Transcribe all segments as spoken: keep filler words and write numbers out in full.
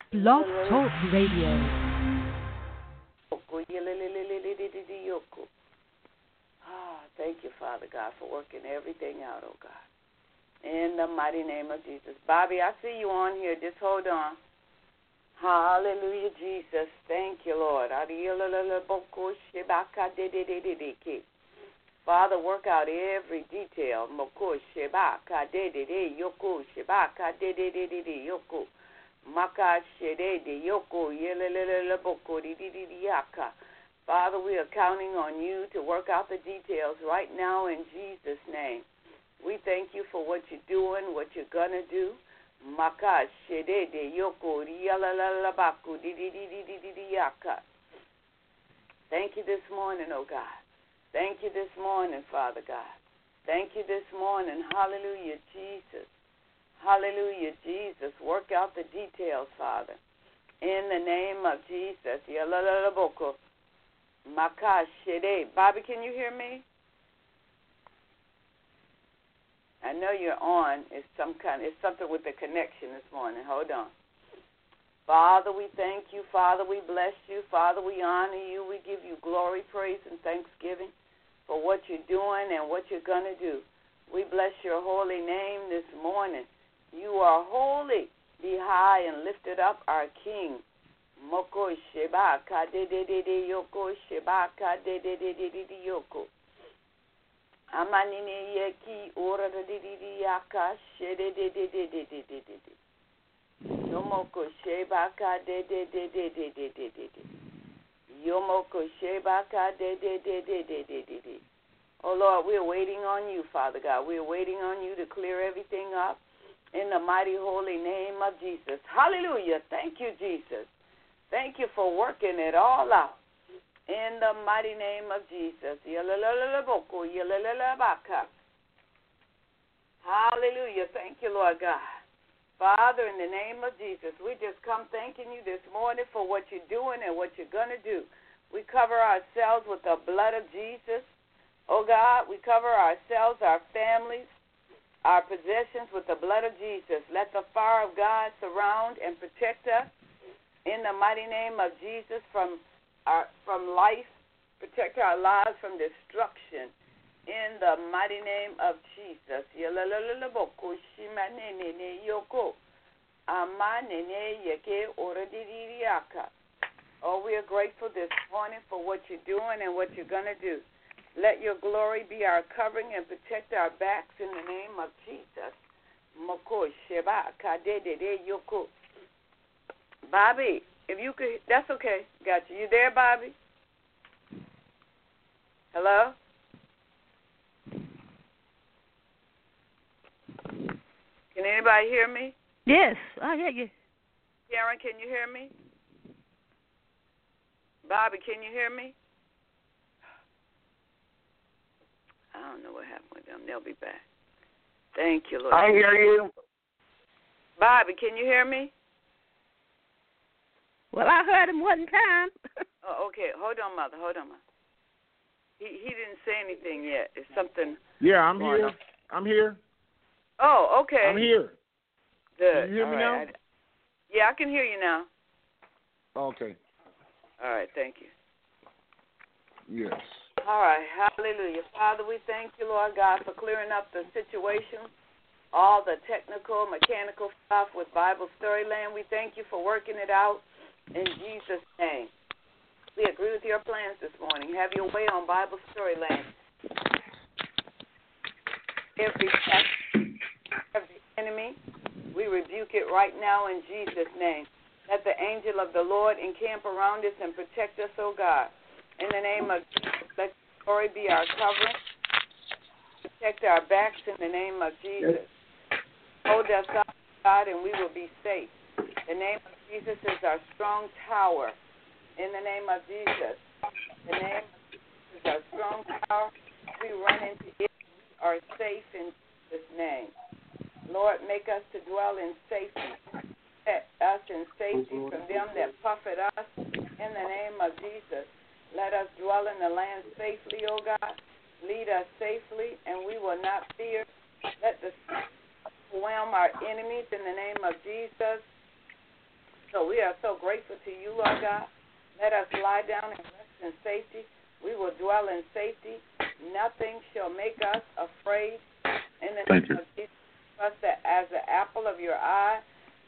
Blog Talk Radio. Ah, thank you, Father God, for working everything out, oh God. In the mighty name of Jesus. Bobby, I see you on here. Just hold on. Hallelujah, Jesus. Thank you, Lord. Father, work out every detail. Father, we are counting on you to work out the details right now in Jesus' name. We thank you for what you're doing, what you're going to do. Thank you this morning, oh God. Thank you this morning, Father God. Thank you this morning. Hallelujah, Jesus. Hallelujah, Jesus. Work out the details, Father. In the name of Jesus. Bobby, can you hear me? I know you're on. It's some kind. It's something with the connection this morning. Hold on. Father, we thank you. Father, we bless you. Father, we honor you. We give you glory, praise, and thanksgiving for what you're doing and what you're going to do. We bless your holy name this morning. You are holy. Be high and lifted up, our King. Moko sheba ka de de de de yoko sheba ka de de de de de yoko. Amanine yeki ora de de de yaka shede de de de de de de de. Yomoko sheba ka de de de de de de de de de. Yomoko sheba ka de de de de de de de de. Oh Lord, we're waiting on you, Father God. We're waiting on you to clear everything up in the mighty holy name of Jesus. Hallelujah. Thank you, Jesus. Thank you for working it all out. In the mighty name of Jesus. Hallelujah. Thank you, Lord God. Father, in the name of Jesus, we just come thanking you this morning for what you're doing and what you're going to do. We cover ourselves with the blood of Jesus. Oh, God, we cover ourselves, our families, our possessions with the blood of Jesus. Let the fire of God surround and protect us in the mighty name of Jesus from Our, from life, protect our lives from destruction. In the mighty name of Jesus. Oh, we are grateful this morning for what you're doing and what you're going to do. Let your glory be our covering and protect our backs in the name of Jesus. Bobby, if you could, that's okay. Got you. You there, Bobby? Hello? Can anybody hear me? Yes, I hear you. Karen, can you hear me? Bobby, can you hear me? I don't know what happened with them. They'll be back. Thank you, Lord. I hear you. Bobby, can you hear me? Well, I heard him one time. Oh, okay. Hold on, Mother. Hold on, Mother. He he didn't say anything yet. It's something. Yeah, I'm here. On. I'm here. Oh, okay. I'm here. Good. Can you hear All me right. now? I, yeah, I can hear you now. Okay. All right. Thank you. Yes. All right. Hallelujah. Father, we thank you, Lord God, for clearing up the situation, all the technical, mechanical stuff with Bible Storyland. We thank you for working it out in Jesus' name. We agree with your plans this morning. Have your way on Bible Storyland. Every attack of the enemy, we rebuke it right now in Jesus' name. Let the angel of the Lord encamp around us and protect us, O God. In the name of Jesus, let your glory be our covering. Protect our backs in the name of Jesus. Hold us up, God, and we will be safe. The name of Jesus is our strong tower. In the name of Jesus. The name of Jesus is our strong tower. We run into it. We are safe in Jesus' name. Lord, make us to dwell in safety. Protect us in safety from them that buffet us. In the name of Jesus. Let us dwell in the land safely, O God. Lead us safely, and we will not fear. Let the overwhelm our enemies in the name of Jesus. So we are so grateful to you, Lord God. Let us lie down and rest in safety. We will dwell in safety. Nothing shall make us afraid. In the Thank name you. of Jesus, us that as the apple of your eye.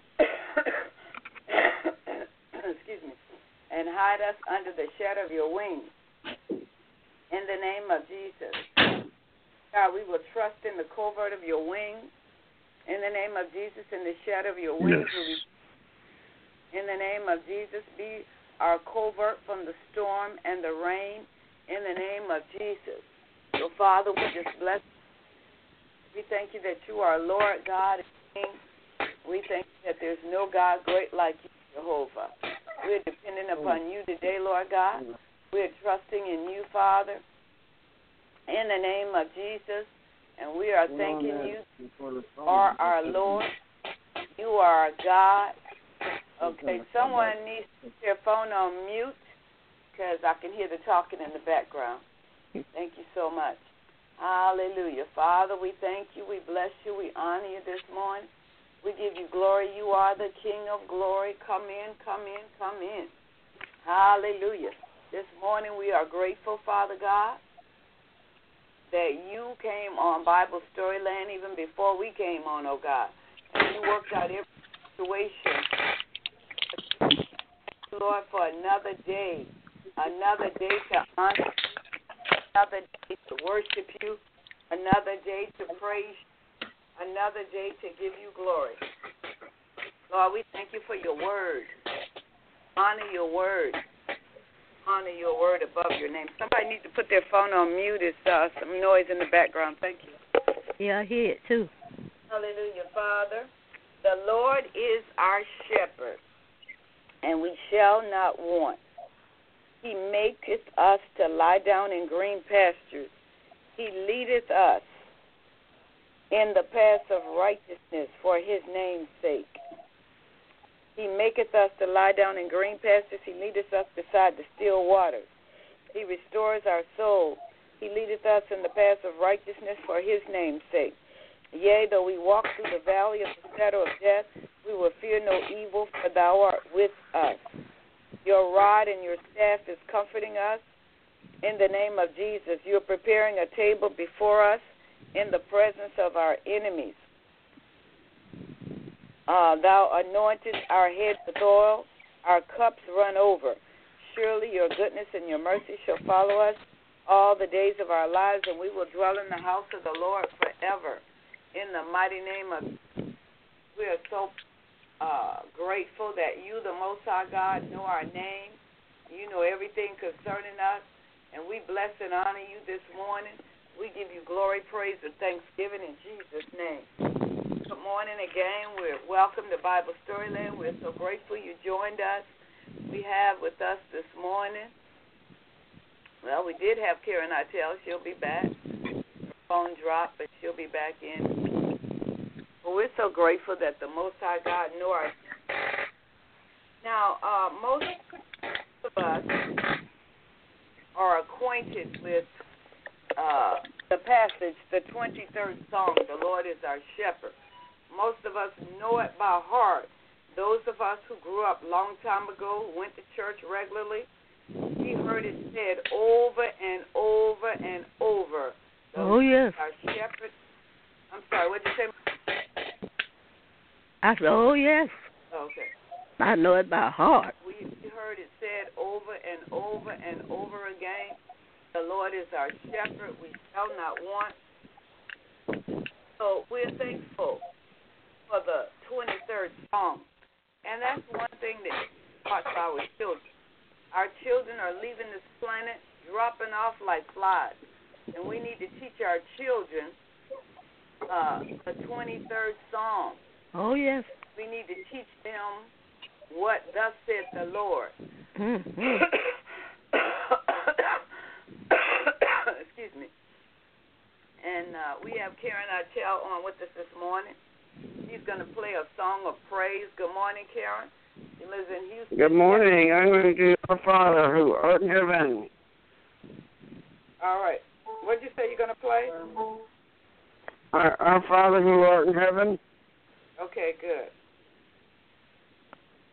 Excuse me. And hide us under the shadow of your wings. In the name of Jesus. God, we will trust in the covert of your wings. In the name of Jesus, in the shadow of your wings. Yes. In the name of Jesus, be our covert from the storm and the rain. In the name of Jesus. So, Father, we just bless you. We thank you that you are Lord God and King. We thank you that there's no God great like you, Jehovah. We're depending upon you today, Lord God. We're trusting in you, Father, in the name of Jesus. And we are thanking you for our Lord. You are our God. Okay, someone needs to put their phone on mute because I can hear the talking in the background. Thank you so much. Hallelujah. Father, we thank you. We bless you. We honor you this morning. We give you glory. You are the King of glory. Come in, come in, come in. Hallelujah. This morning we are grateful, Father God, that you came on Bible Storyland even before we came on, oh God. And you worked out every situation. Lord, for another day, another day to honor you, another day to worship you, another day to praise you, another day to give you glory. Lord, we thank you for your word. Honor your word. Honor your word above your name. Somebody needs to put their phone on mute. It's uh, some noise in the background. Thank you. Yeah, I hear it too. Hallelujah, Father. The Lord is our shepherd, and we shall not want. He maketh us to lie down in green pastures. He leadeth us in the paths of righteousness for his name's sake. He maketh us to lie down in green pastures. He leadeth us beside the still waters. He restores our soul. He leadeth us in the paths of righteousness for his name's sake. Yea, though we walk through the valley of the shadow of death, we will fear no evil, for thou art with us. Your rod and your staff is comforting us. In the name of Jesus, you're preparing a table before us in the presence of our enemies. Uh, thou anointest our heads with oil, our cups run over. Surely your goodness and your mercy shall follow us all the days of our lives, and we will dwell in the house of the Lord forever. In the mighty name of Jesus, we are so uh, grateful that you, the Most High God, know our name. You know everything concerning us, and we bless and honor you this morning. We give you glory, praise, and thanksgiving in Jesus' name. Good morning again. We're welcome to Bible Storyland. We're so grateful you joined us. We have with us this morning, well, we did have Karen Itel. She'll be back. Her phone dropped, but she'll be back in. Well, we're so grateful that the Most High God knew our. Now, uh, most of us are acquainted with uh, the passage, the twenty-third Psalm, the Lord is our shepherd. Most of us know it by heart. Those of us who grew up a long time ago, who went to church regularly, we heard it said over and over and over. The Oh, yes. Our shepherd. I'm sorry, what did you say? I said, oh, yes. Okay. I know it by heart. We heard it said over and over and over again. The Lord is our shepherd. We shall not want. So we're thankful for the twenty-third Psalm. And that's one thing that taught our children. Our children are leaving this planet, dropping off like flies. And we need to teach our children uh, the twenty-third Psalm. Oh, yes. We need to teach them what thus said the Lord. Mm-hmm. Excuse me. And uh, we have Karen Itel on with us this morning. She's going to play a song of praise. Good morning, Karen. She lives in Houston. Good morning. I'm going to do Our Father who art in heaven. All right. What did you say you're going to play? Our, our Father who art in heaven. Okay, good.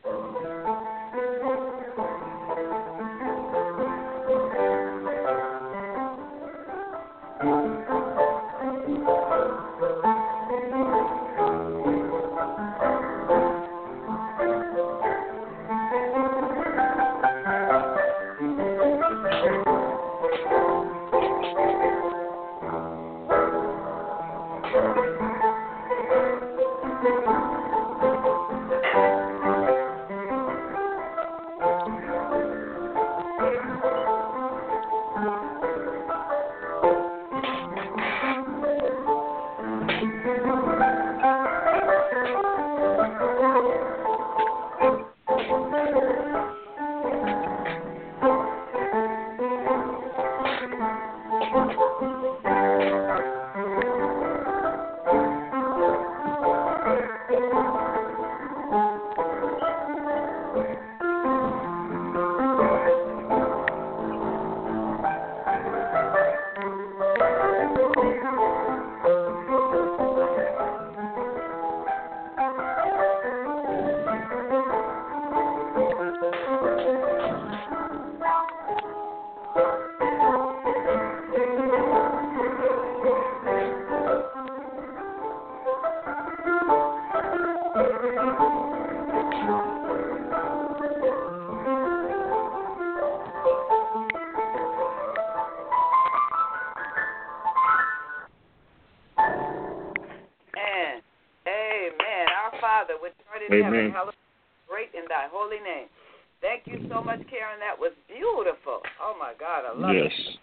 Amen. Great in thy holy name. Thank you so much, Karen. That was beautiful. Oh, my God. I love yes. it.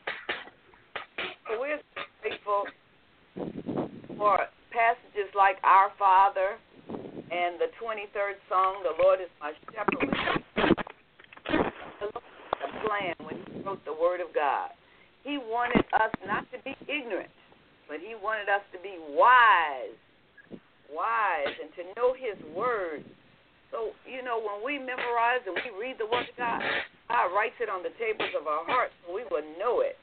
So we're grateful for passages like Our Father and the twenty-third song, The Lord is My Shepherd. The Lord had a plan when he wrote the Word of God. He wanted us not to be ignorant, but he wanted us to be wise. wise and to know his word. So, you know, when we memorize and we read the word of God, God writes it on the tables of our hearts so we will know it.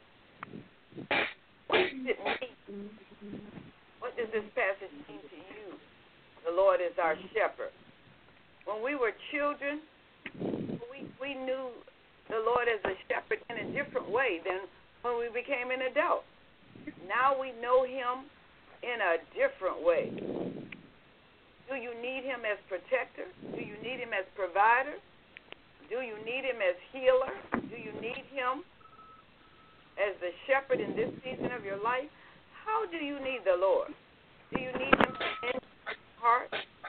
What does it mean? What does this passage mean to you? The Lord is our shepherd. When we were children, we, we knew the Lord as a shepherd in a different way than when we became an adult. Now we know him in a different way. Do you need him as protector? Do you need him as provider? Do you need him as healer? Do you need him as the shepherd in this season of your life? How do you need the Lord? Do you need him in your heart?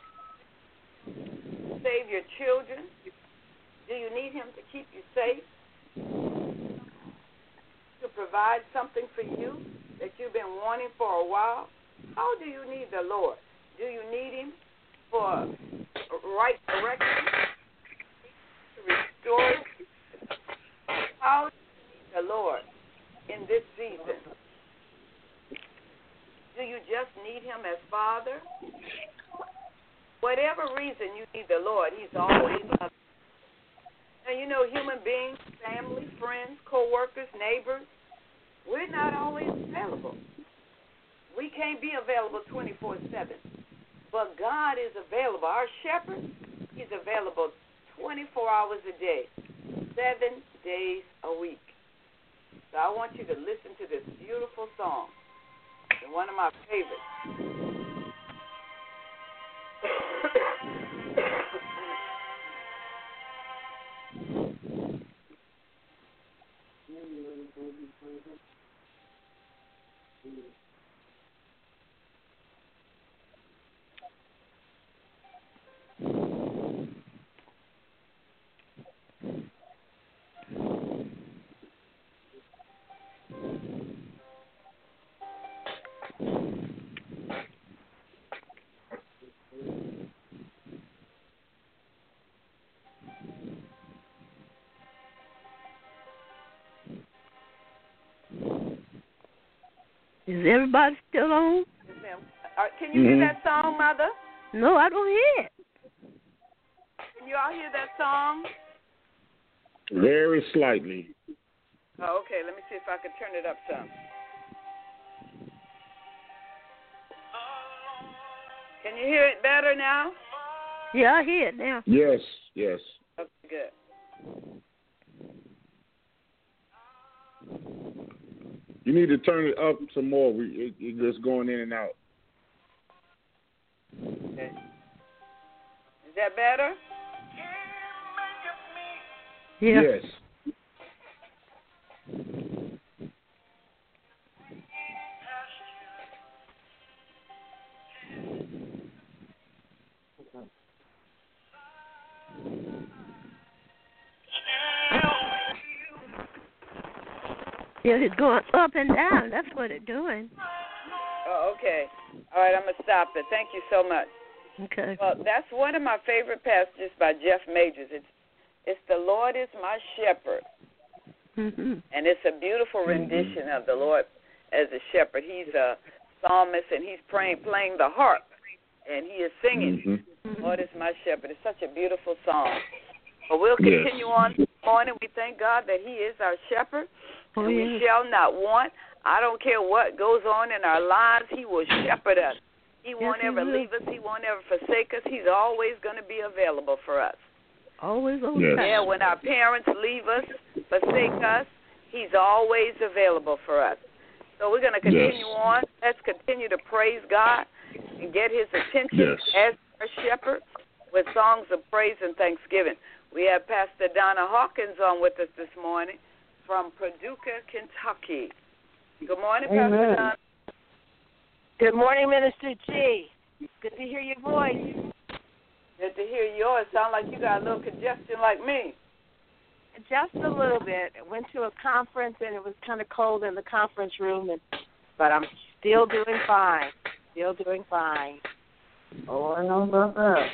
Save your children? Do you need him to keep you safe? To provide something for you that you've been wanting for a while? How do you need the Lord? Do you need him for right direction, to restore you? How do you need the Lord in this season? Do you just need him as Father? Whatever reason you need the Lord, he's always loving. And you know, human beings, family, friends, co-workers, neighbors, we're not always available. We can't be available twenty-four seven. But God is available. Our shepherd, he's available twenty-four hours a day, seven days a week. So I want you to listen to this beautiful song. It's one of my favorites. Is everybody still on? Yes, ma'am. Uh, can you mm-hmm. hear that song, Mother? No, I don't hear it. Can you all hear that song? Very slightly. Oh, okay. Let me see if I can turn it up some. Can you hear it better now? Yeah, I hear it now. Yes, yes. Okay, good. You need to turn it up some more. We it, it just going in and out. Okay. Is that better? Yeah. Yes. Yeah, it's going up and down. That's what it's doing. Oh, okay. All right, I'm going to stop it. Thank you so much. Okay. Well, that's one of my favorite passages by Jeff Majors. It's, it's The Lord is My Shepherd. Mm-hmm. And it's a beautiful rendition of the Lord as a shepherd. He's a psalmist, and he's praying, playing the harp, and he is singing, Mm-hmm. Lord is my shepherd. It's such a beautiful song. But we'll Yes. continue on this morning. We thank God that he is our shepherd, Oh, and yes. we shall not want. I don't care what goes on in our lives. He will shepherd us. He won't he ever will. leave us. He won't ever forsake us. He's always going to be available for us. Always on Yes. time. Yeah, when our parents leave us, forsake us, he's always available for us. So we're going to continue Yes. on. Let's continue to praise God and get his attention Yes. as our shepherd with songs of praise and thanksgiving. We have Pastor Donna Hawkins on with us this morning from Paducah, Kentucky. Good morning, Amen. Pastor Donna. Good morning, Minister G. Good to hear your voice. Good to hear yours. Sound like you got a little congestion like me. Just a little bit. I went to a conference, and it was kind of cold in the conference room, and but I'm still doing fine. Still doing fine. Oh, I know about that.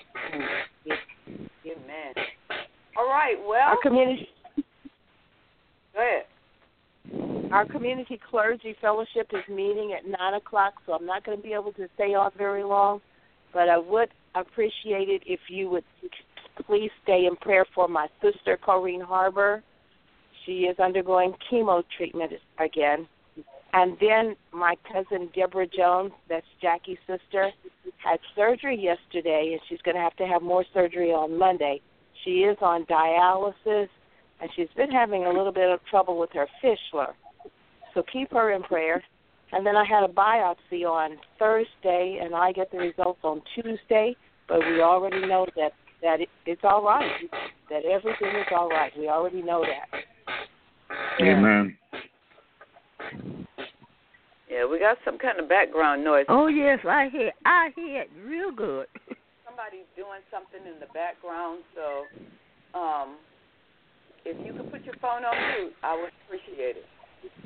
Amen. All right, well, Our community, go ahead. our community clergy fellowship is meeting at nine o'clock, so I'm not going to be able to stay on very long. But I would appreciate it if you would please stay in prayer for my sister, Corrine Harbor. She is undergoing chemo treatment again. And then my cousin, Deborah Jones, that's Jackie's sister, had surgery yesterday, and she's going to have to have more surgery on Monday. She is on dialysis, and she's been having a little bit of trouble with her fistula. So keep her in prayer. And then I had a biopsy on Thursday, and I get the results on Tuesday, but we already know that, that it, it's all right, that everything is all right. We already know that. Amen. Yeah, we got some kind of background noise. Oh, yes, I hear I hear it real good. Somebody's doing something in the background, so um, if you could put your phone on mute, I would appreciate it.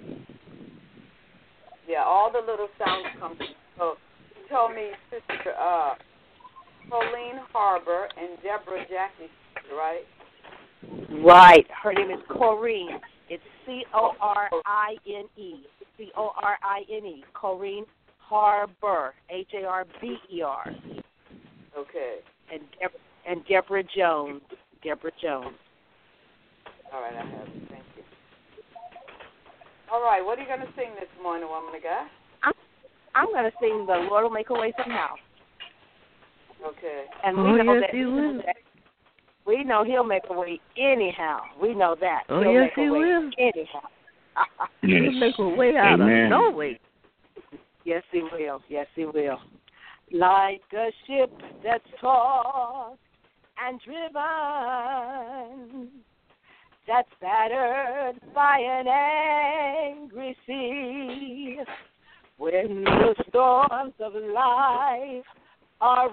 Yeah, all the little sounds come from. So you told me, Sister uh, Colleen Harbor and Deborah Jackie, right? Right. Her name is Corrine. It's C O R I N E. C O R I N E. Corrine Harbor. H A R B E R. Okay. And Deb- and Deborah Jones. Deborah Jones. All right, I have it. Thank you. All right, what are you going to sing this morning, woman of God? I'm, I'm going to sing The Lord Will Make a Way Somehow. Okay. And we Oh, know yes, that, he we know will. that we know he'll make a way anyhow. We know that. Oh, he'll yes, make a he way will. anyhow. Yes. He'll make a way out Amen. of no way. Yes, he will. Yes, he will. Like a ship that's tossed and driven, that's battered by an angry sea. When the storms of life are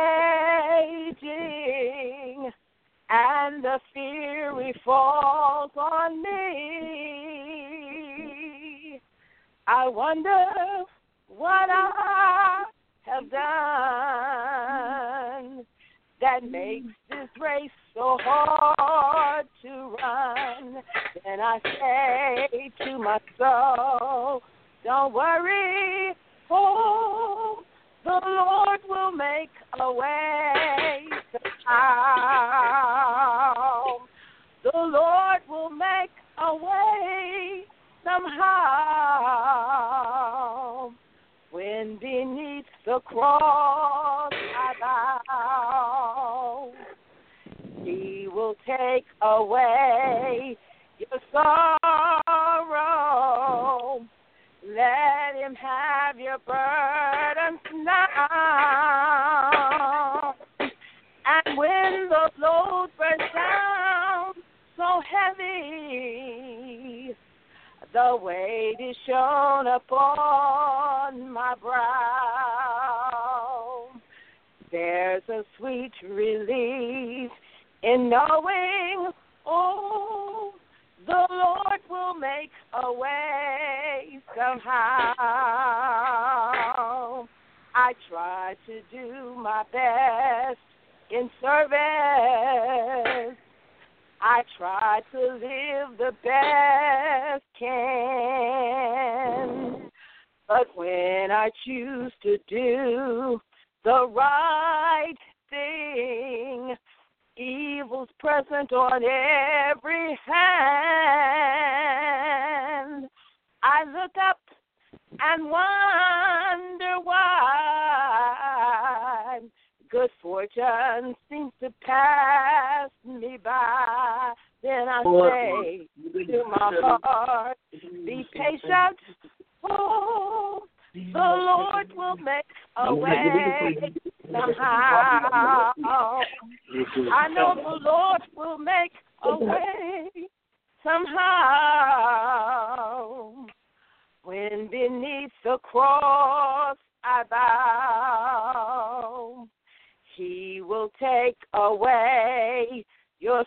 raging and the fury falls on me, I wonder what I have done that makes this race so hard to run. Then I say to my soul, don't worry, oh, the Lord will make a way somehow. The Lord will make a way somehow. When beneath the cross I bow, take away your sorrow. Let him have your burdens now. And when the load burns down so heavy, the weight is shown upon my brow. There's a sweet relief in knowing, oh, the Lord will make a way somehow. I try to do my best in service. I try to live the best can. But when I choose to do the right thing, evil's present on every hand. I look up and wonder why good fortune seems to pass me by. Then I say to my heart, be patient. Oh, the Lord will make a way somehow. I know the Lord will make a way somehow. When beneath the cross I bow, He will take away your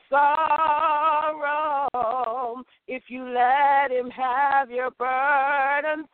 sorrow if you let Him have your burdens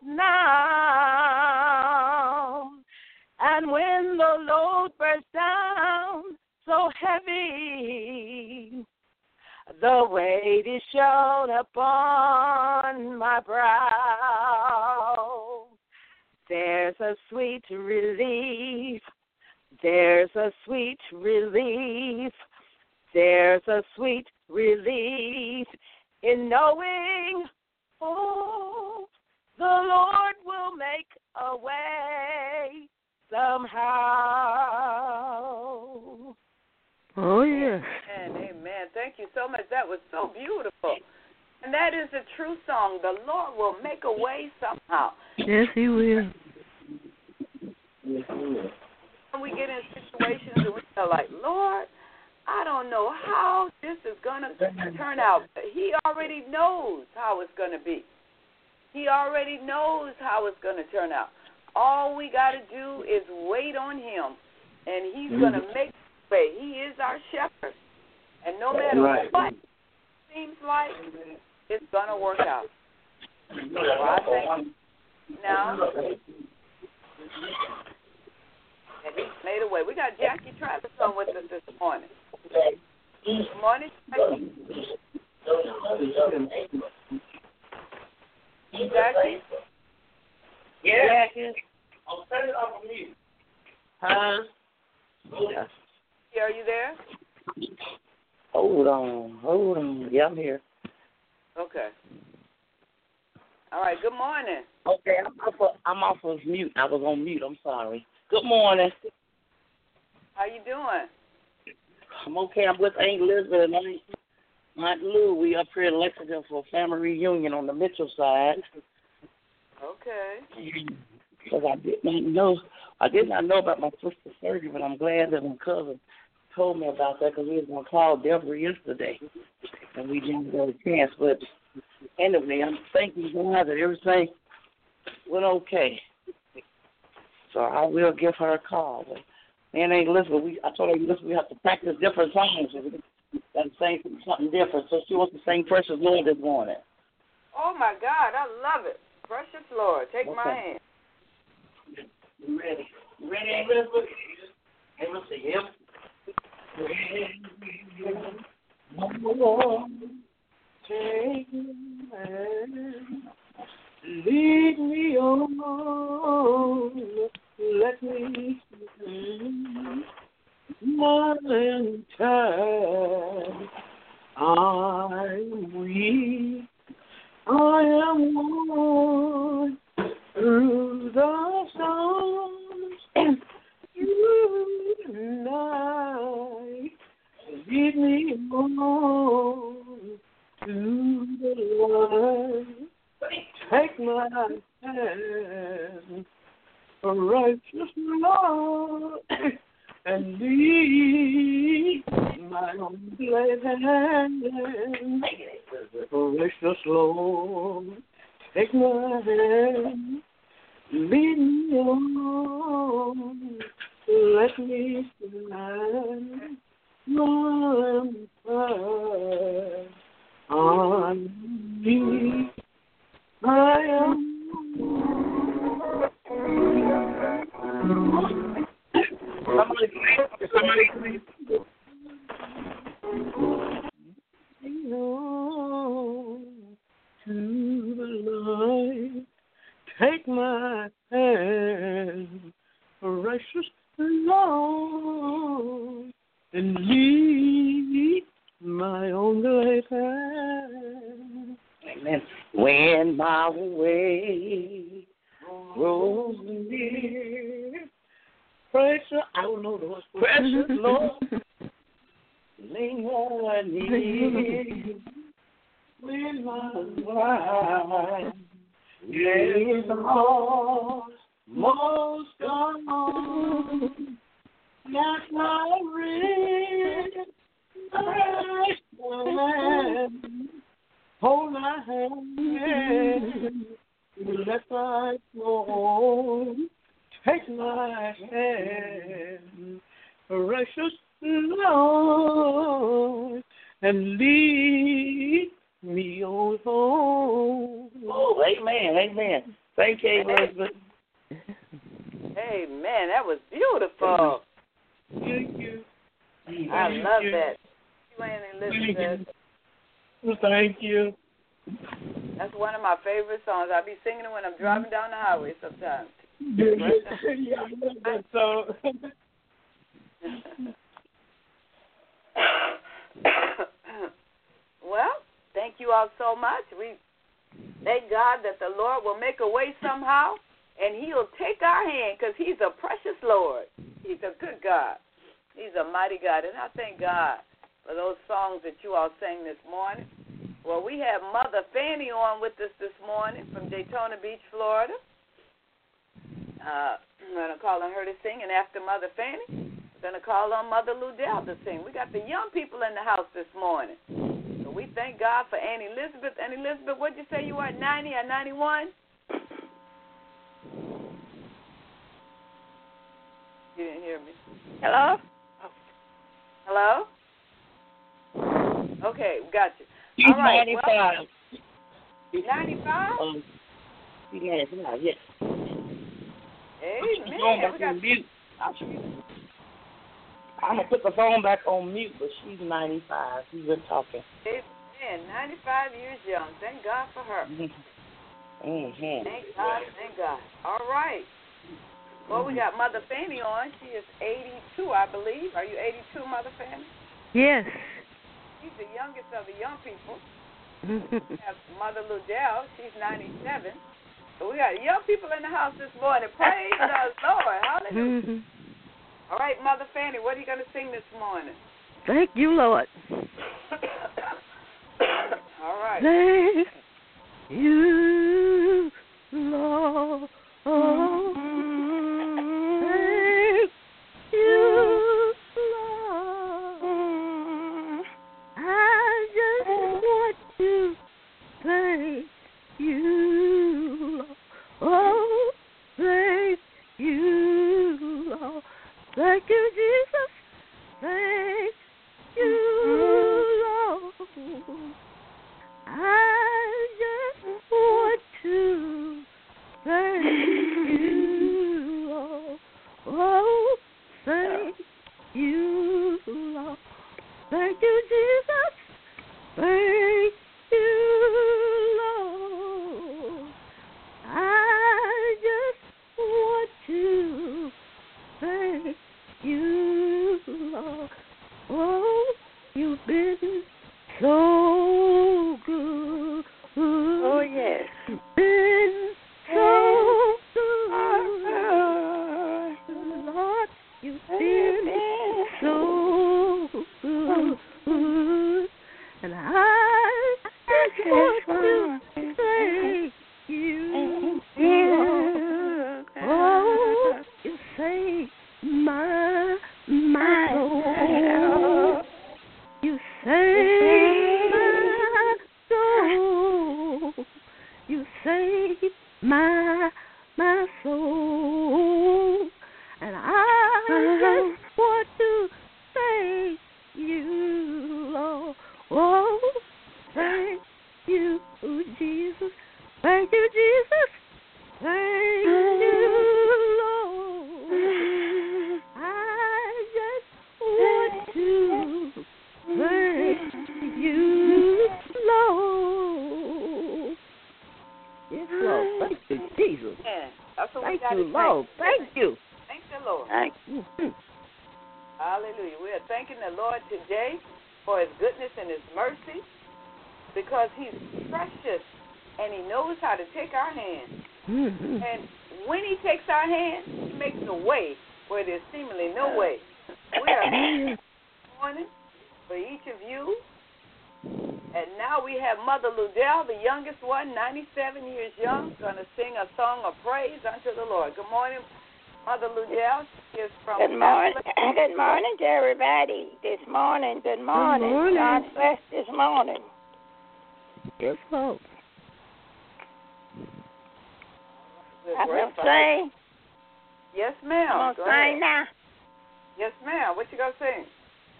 now. And when the load bursts down so heavy, the weight is shown upon my brow. There's a sweet relief. There's a sweet relief. There's a sweet relief in knowing, oh, the Lord will make a way somehow. Oh, yes. Amen, amen. Thank you so much. That was so beautiful. And that is a true song. The Lord will make a way somehow. Yes, He will. When we get in situations and we feel like, Lord, I don't know how this is going to turn out. But He already knows how it's going to be. He already knows how it's going to turn out. All we got to do is wait on Him, and He's going to make the way. He is our shepherd. And no matter right. what it seems like, it's going to work out. So I thank you now that He's made a way. We got Jackie Travis on with us this morning. Good morning, Jackie. Jackie? Yeah. Jackie. I'll set it up on mute. Huh? Yeah. Are you there? Hold on. Hold on. Yeah, I'm here. Okay. All right. Good morning. Okay, I'm off of, I'm off of mute. I was on mute. I'm sorry. Good morning. How you doing? I'm okay. I'm with Aunt Elizabeth and Aunt, Aunt Lou. We up here in Lexington for a family reunion on the Mitchell side. Okay. Because I did not know, I did not know about my sister's surgery, but I'm glad that my cousin told me about that because we was going to call Deborah yesterday, and we didn't get a chance. But anyway, I'm thanking God that everything went okay. So I will give her a call. But man, Aunt Elizabeth, we, I told her, listen, we have to practice different songs and sing something different. So she wants to sing Precious Lord this morning. Oh, my God, I love it. Precious Lord, take okay. my hand. You ready? You ready, Aunt Elizabeth? Hey, let's see. Yep. Lord, take me and lead me on. Let me see my time. I'm weak. I am worn through the storms. You and I lead me on. to the Lord. Take my hand, a righteous Lord, and lead my only hand. Precious Lord, take my hand, lead me on, let me stand on fire. On me, I am. Somebody, somebody, please. To the light, take my hand, precious Lord, and lead my only hand. Amen. When my way grows near, precious, I don't know the words. Precious Lord, linger near. When my life is almost gone, that's my rest. Hold my hand, let my soul take my hand, precious Lord, and lead me on home. Oh, amen, amen. Thank you, Elizabeth. Amen. That was beautiful. Thank you. I love that. You ain't Elizabeth. Thank you. That's one of my favorite songs. I'll be singing it when I'm driving down the highway sometimes. Yeah, yeah, I love that song. Well, thank you all so much. We thank God that the Lord will make a way somehow, and He'll take our hand because He's a precious Lord. He's a good God. He's a mighty God, and I thank God for those songs that you all sang this morning. Well, we have Mother Fanny on with us this morning from Daytona Beach, Florida. Uh, I'm going to call on her to sing, and after Mother Fanny, we're going to call on Mother Ludell to sing. We got the young people in the house this morning. So we thank God for Annie Elizabeth. Annie Elizabeth, what did you say you were at ninety or ninety-one? You didn't hear me. Hello? Hello? Okay, we got you. She's all right, ninety-five. Well, ninety-five? Um, she's ninety-five, yes. Amen. She's going back We got on mute. I'm going to put the phone back on mute, but she's ninety-five. She's been talking. Amen. ninety-five years young. Thank God for her. Mm-hmm. Thank God, thank God. All right. Well, we got Mother Fanny on. She is eighty-two, I believe. Are you eighty-two, Mother Fanny? Yes. She's the youngest of the young people. We have Mother Ludell. She's ninety-seven. So we got young people in the house this morning. Praise the Lord. Hallelujah. All right, Mother Fanny, what are you going to sing this morning? Thank you, Lord. All right. Thank you, Lord. Thank you, Lord. I just want to thank you, Lord. Oh, thank you, Lord. Thank you, Jesus. Thank you, Lord. I just want to thank you, Lord. Oh, thank you, Lord. Thank you, Jesus. Thank you, Lord. I just want to thank you, Lord. Oh, you've been so good. Oh, yes. You've been so good. Lord, you've been so good. And I want to thank you. Oh, you saved my, my soul. You saved my soul. You saved my, my soul. And I just want to thank you, Lord. Oh, thank you, Jesus. Thank you, Jesus. Thank you, Lord. I just want to thank you, Lord. Yes, Lord. Thank you, Jesus. Yeah, that's what Thank we got you, to Lord. thank. Thank you. Thank the Lord. Thank you. Hallelujah. We are thanking the Lord today for his goodness and his mercy because he's precious and he knows how to take our hand. Mm-hmm. And when he takes our hand, he makes a way where there's seemingly no way. We are thankful this morning for each of you. And now we have Mother Ludell, the youngest one, ninety-seven years young, going to sing a song of praise unto the Lord. Good morning, Mother Ludell. She is from Good morning. Good morning to everybody. This morning, good morning. Good morning. God bless this morning. Yes, Lord. I'm going to sing. Yes, ma'am. I'm going to sing now. Yes, ma'am. What you going to sing?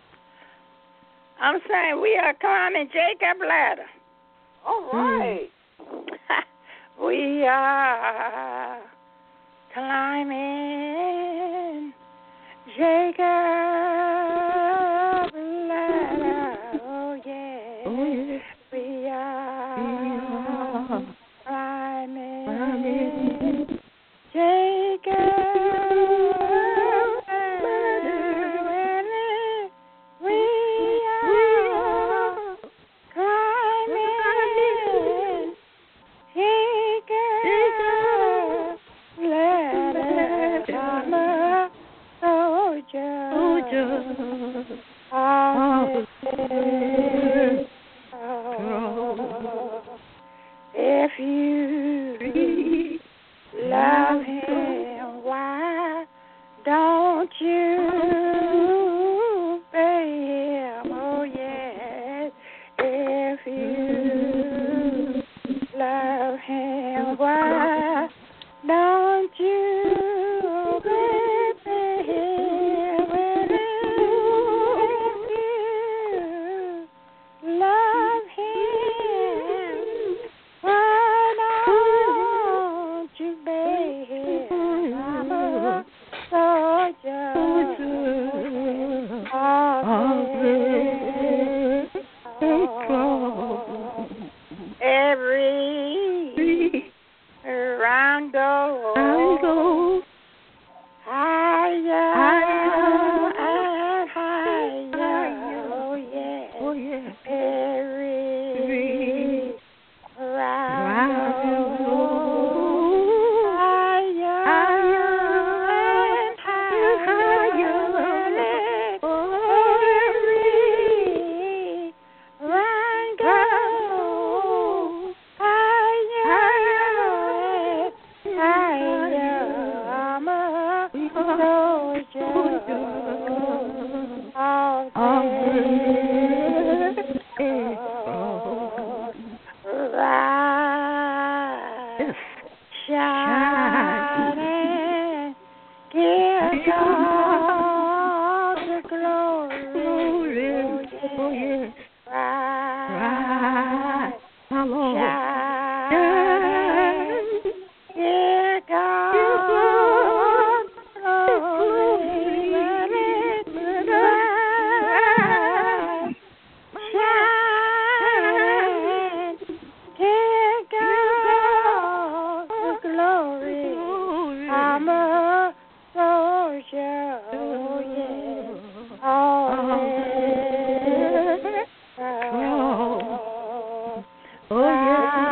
I'm saying we are climbing Jacob's ladder. All right. Mm. We are climbing Jacob's ladder. Oh, yeah. Oh, yeah. We are, we are climbing, climbing Jacob's if you love him, why don't you obey him? Oh, yes. If you love him, why don't you obey him? If you love him, why don't you obey him? I'm a soldier of his cross. Every round goes higher, higher and higher. Oh, yeah. Oh, yeah. Every round goes higher, higher and higher. Every round goes higher and higher. I'm a soldier of rise, shine, and give God the glory. Oh, yes. Rise, shine, give God glory. Let it rise, shine, give God the glory. I'm a soldier, oh yeah, always. Oh yeah.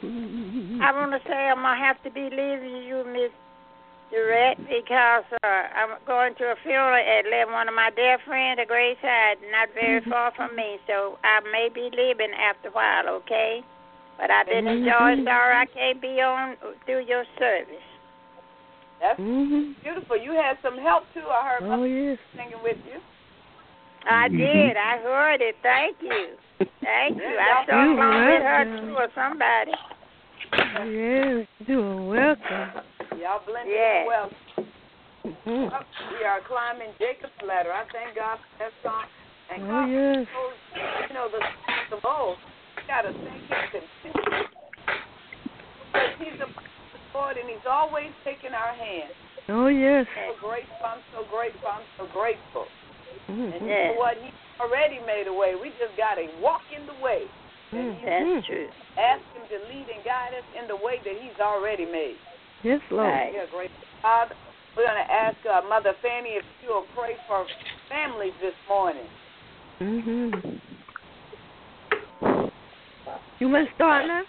I want to say I'm going to have to be leaving you, Miss Durrett, because uh, I'm going to a funeral at one of my dear friends, a great side, not very far from me, so I may be leaving after a while, okay? But I did enjoy. Sorry I can't be on through your service. That's Mm-hmm. beautiful. You had some help, too. I heard Oh, Mother yes. singing with you. I Mhm. did. I heard it. Thank you. Thank you. I saw You're along with her, welcome. too, or somebody. Yes, you're welcome. Y'all blended Yes. well. Mm-hmm. We are climbing Jacob's ladder. I thank God for that song. And Oh, God yes. knows, you know, the the most. You got to thank Him continually. Because He's a Lord, and He's always taking our hand. Oh, yes. I'm so grateful. I'm so grateful. I'm so grateful. And Mm-hmm. you know what? He already made a way. We just got to walk in the way. Mm-hmm. That's true. Ask Him to lead and guide us in the way that He's already made. Yes, Lord. Right. Yeah, great. Father, we're going to ask uh, Mother Fanny if she will pray for families this morning. Mm-hmm. You want to start now?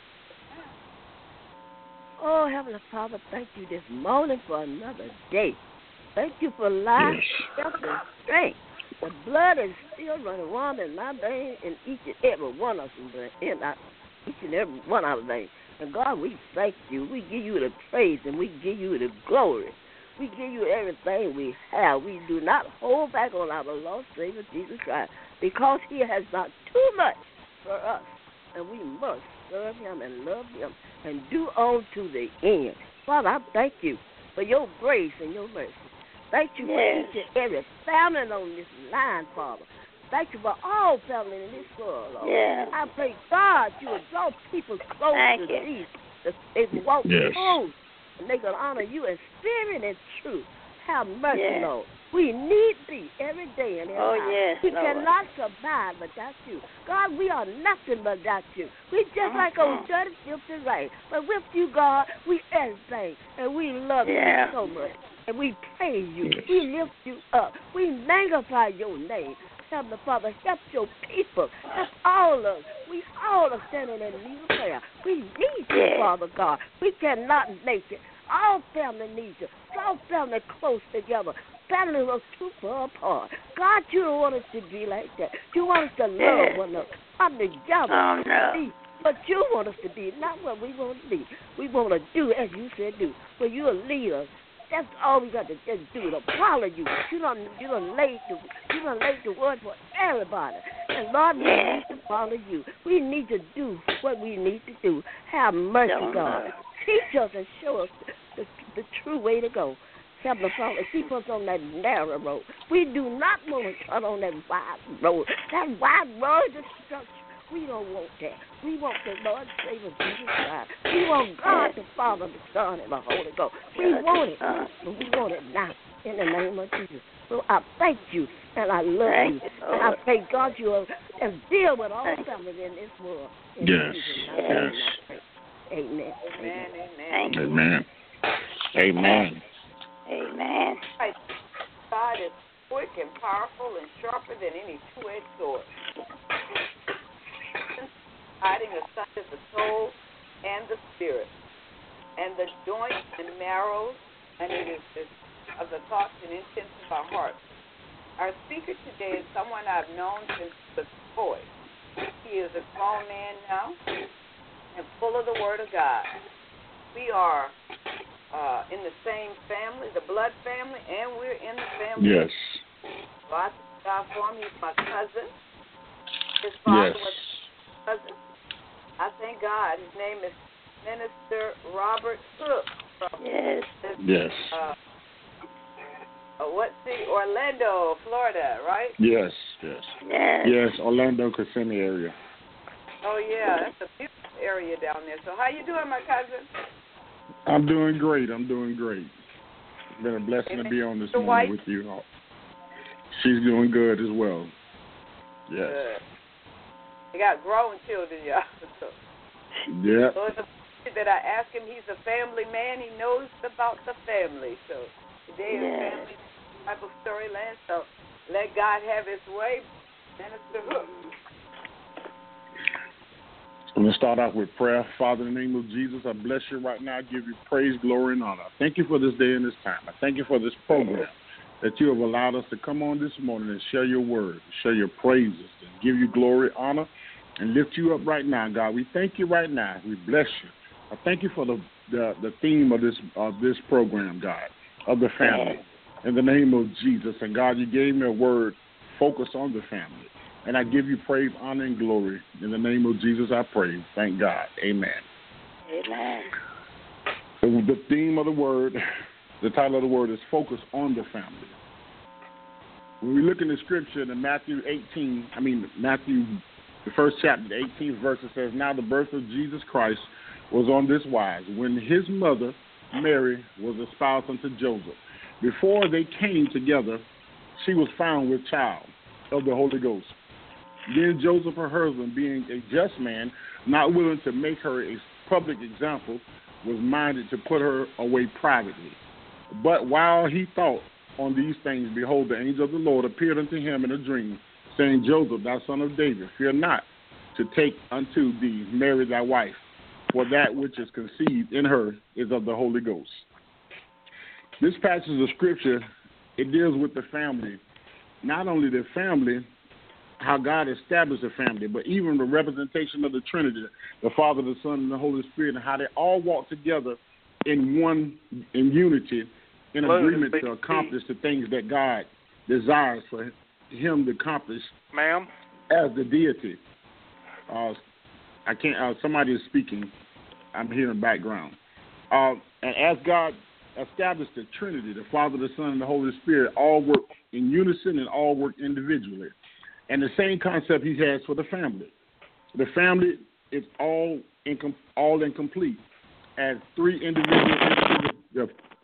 Oh, Heavenly Father, thank you this morning for another day. Thank you for life, health, and strength. The blood is still running warm in my veins, in each and every one of them, in our, each and every one of our veins. And God, we thank you. We give you the praise and we give you the glory. We give you everything we have. We do not hold back on our Lord Savior Jesus Christ, because He has done too much for us, and we must serve Him and love Him and do on to the end. Father, I thank you for your grace and your mercy. Thank you Yes. for each and every family on this line, Father. Thank you for all families in this world, Lord. Yeah. I pray, God, you will draw people close Thank to you. thee. That they walk Yes. close and they can honor you in spirit and truth. Have mercy, Yes. Lord. We need thee every day in our Oh, lives. yes, We Lord. cannot survive without you. God, we are nothing without you. We just like Mhm. old dirty, filthy rags. But with you, God, we everything. And we love Yeah. you so much. And we praise you. Yes. We lift you up. We magnify your name. Heavenly Father, help your people. Help all of us. We all are standing in need of prayer. We need you, Yes. Father God. We cannot make it. All family needs you. Draw family close together. Families are too far apart. God, you don't want us to be like that. You want us to love Yes. one another. Come together. Oh, no. Be what you want us to be, not what we want to be. We want to do as you said do. For you are leaders. That's all we got to just do, to follow you. You don't, you don't lay the, you don't lay the word for everybody. And Lord, we Yeah. need to follow you. We need to do what we need to do. Have mercy, Don't God. know. Teach us and show us the, the, the true way to go. Heavenly Father, keep us on that narrow road. We do not want to cut on that wide road. That wide road is destruction. We don't want that. We want the Lord Savior Jesus Christ. We want God the Father, the Son, and the Holy Ghost. We want it, but we want it now in the name of Jesus. So I thank you, and I love Thank you. you, And I Lord. pray, God, you will and deal with all Thank families in this world. In Yes. Jesus' name, Yes. I pray. Amen. Amen, amen. Thank you. Amen. Amen. Amen. God is quick and powerful and sharper than any two-edged sword, hiding asunder the soul and the spirit, and the joints and marrows, and it is the, of the thoughts and intents of our hearts. Our speaker today is someone I've known since the boy. He is a grown man now and full of the Word of God. We are uh, in the same family, the blood family, and we're in the family. Yes. So I thank God for him. He's my cousin. His father Yes. was my cousin. I thank God. His name is Minister Robert Cook from Yes. Yes. uh, uh, what city? Orlando, Florida, right? Yes. Yes. Yes. Yes. Orlando, Kissimmee area. Oh yeah, that's a beautiful area down there. So how you doing, my cousin? I'm doing great. I'm doing great. It's been a blessing to be on this Your morning wife? with you all. She's doing good as well. Yes. Good. You got grown children, y'all. So, Yeah. so it's a that I ask him. He's a family man. He knows about the family. So today is Yes. family type of storyland. So let God have His way. Minister Hook. I'm going to start out with prayer. Father, in the name of Jesus, I bless you right now. I give you praise, glory, and honor. I thank you for this day and this time. I thank you for this program that you have allowed us to come on this morning and share your word, share your praises, and give you glory, honor, and lift you up right now, God. We thank you right now. We bless you. I thank you for the the, the theme of this of this program, God, of the family. In the name of Jesus. And, God, you gave me a word, focus on the family. And I give you praise, honor, and glory. In the name of Jesus, I pray. Thank God. Amen. Amen. So the theme of the word, the title of the word is Focus on the Family. When we look in the scripture in Matthew eighteen, I mean, Matthew, the first chapter, the eighteenth verse, it says, Now the birth of Jesus Christ was on this wise, when his mother, Mary, was espoused unto Joseph. Before they came together, she was found with child of the Holy Ghost. Then Joseph, her husband, being a just man, not willing to make her a public example, was minded to put her away privately. But while he thought on these things, behold, the angel of the Lord appeared unto him in a dream, saying, Joseph, thou son of David, fear not to take unto thee Mary thy wife, for that which is conceived in her is of the Holy Ghost. This passage of scripture, it deals with the family. Not only the family, how God established the family, but even the representation of the Trinity, the Father, the Son, and the Holy Spirit, and how they all walk together in one, in unity, in agreement to accomplish the things that God desires for him to accomplish. Ma'am? As the deity. Uh, I can't, uh, somebody is speaking. I'm hearing background. Uh, and as God established the Trinity, the Father, the Son, and the Holy Spirit, all work in unison and all work individually. And the same concept he has for the family. The family is all incom- all incomplete as three individual entities, the,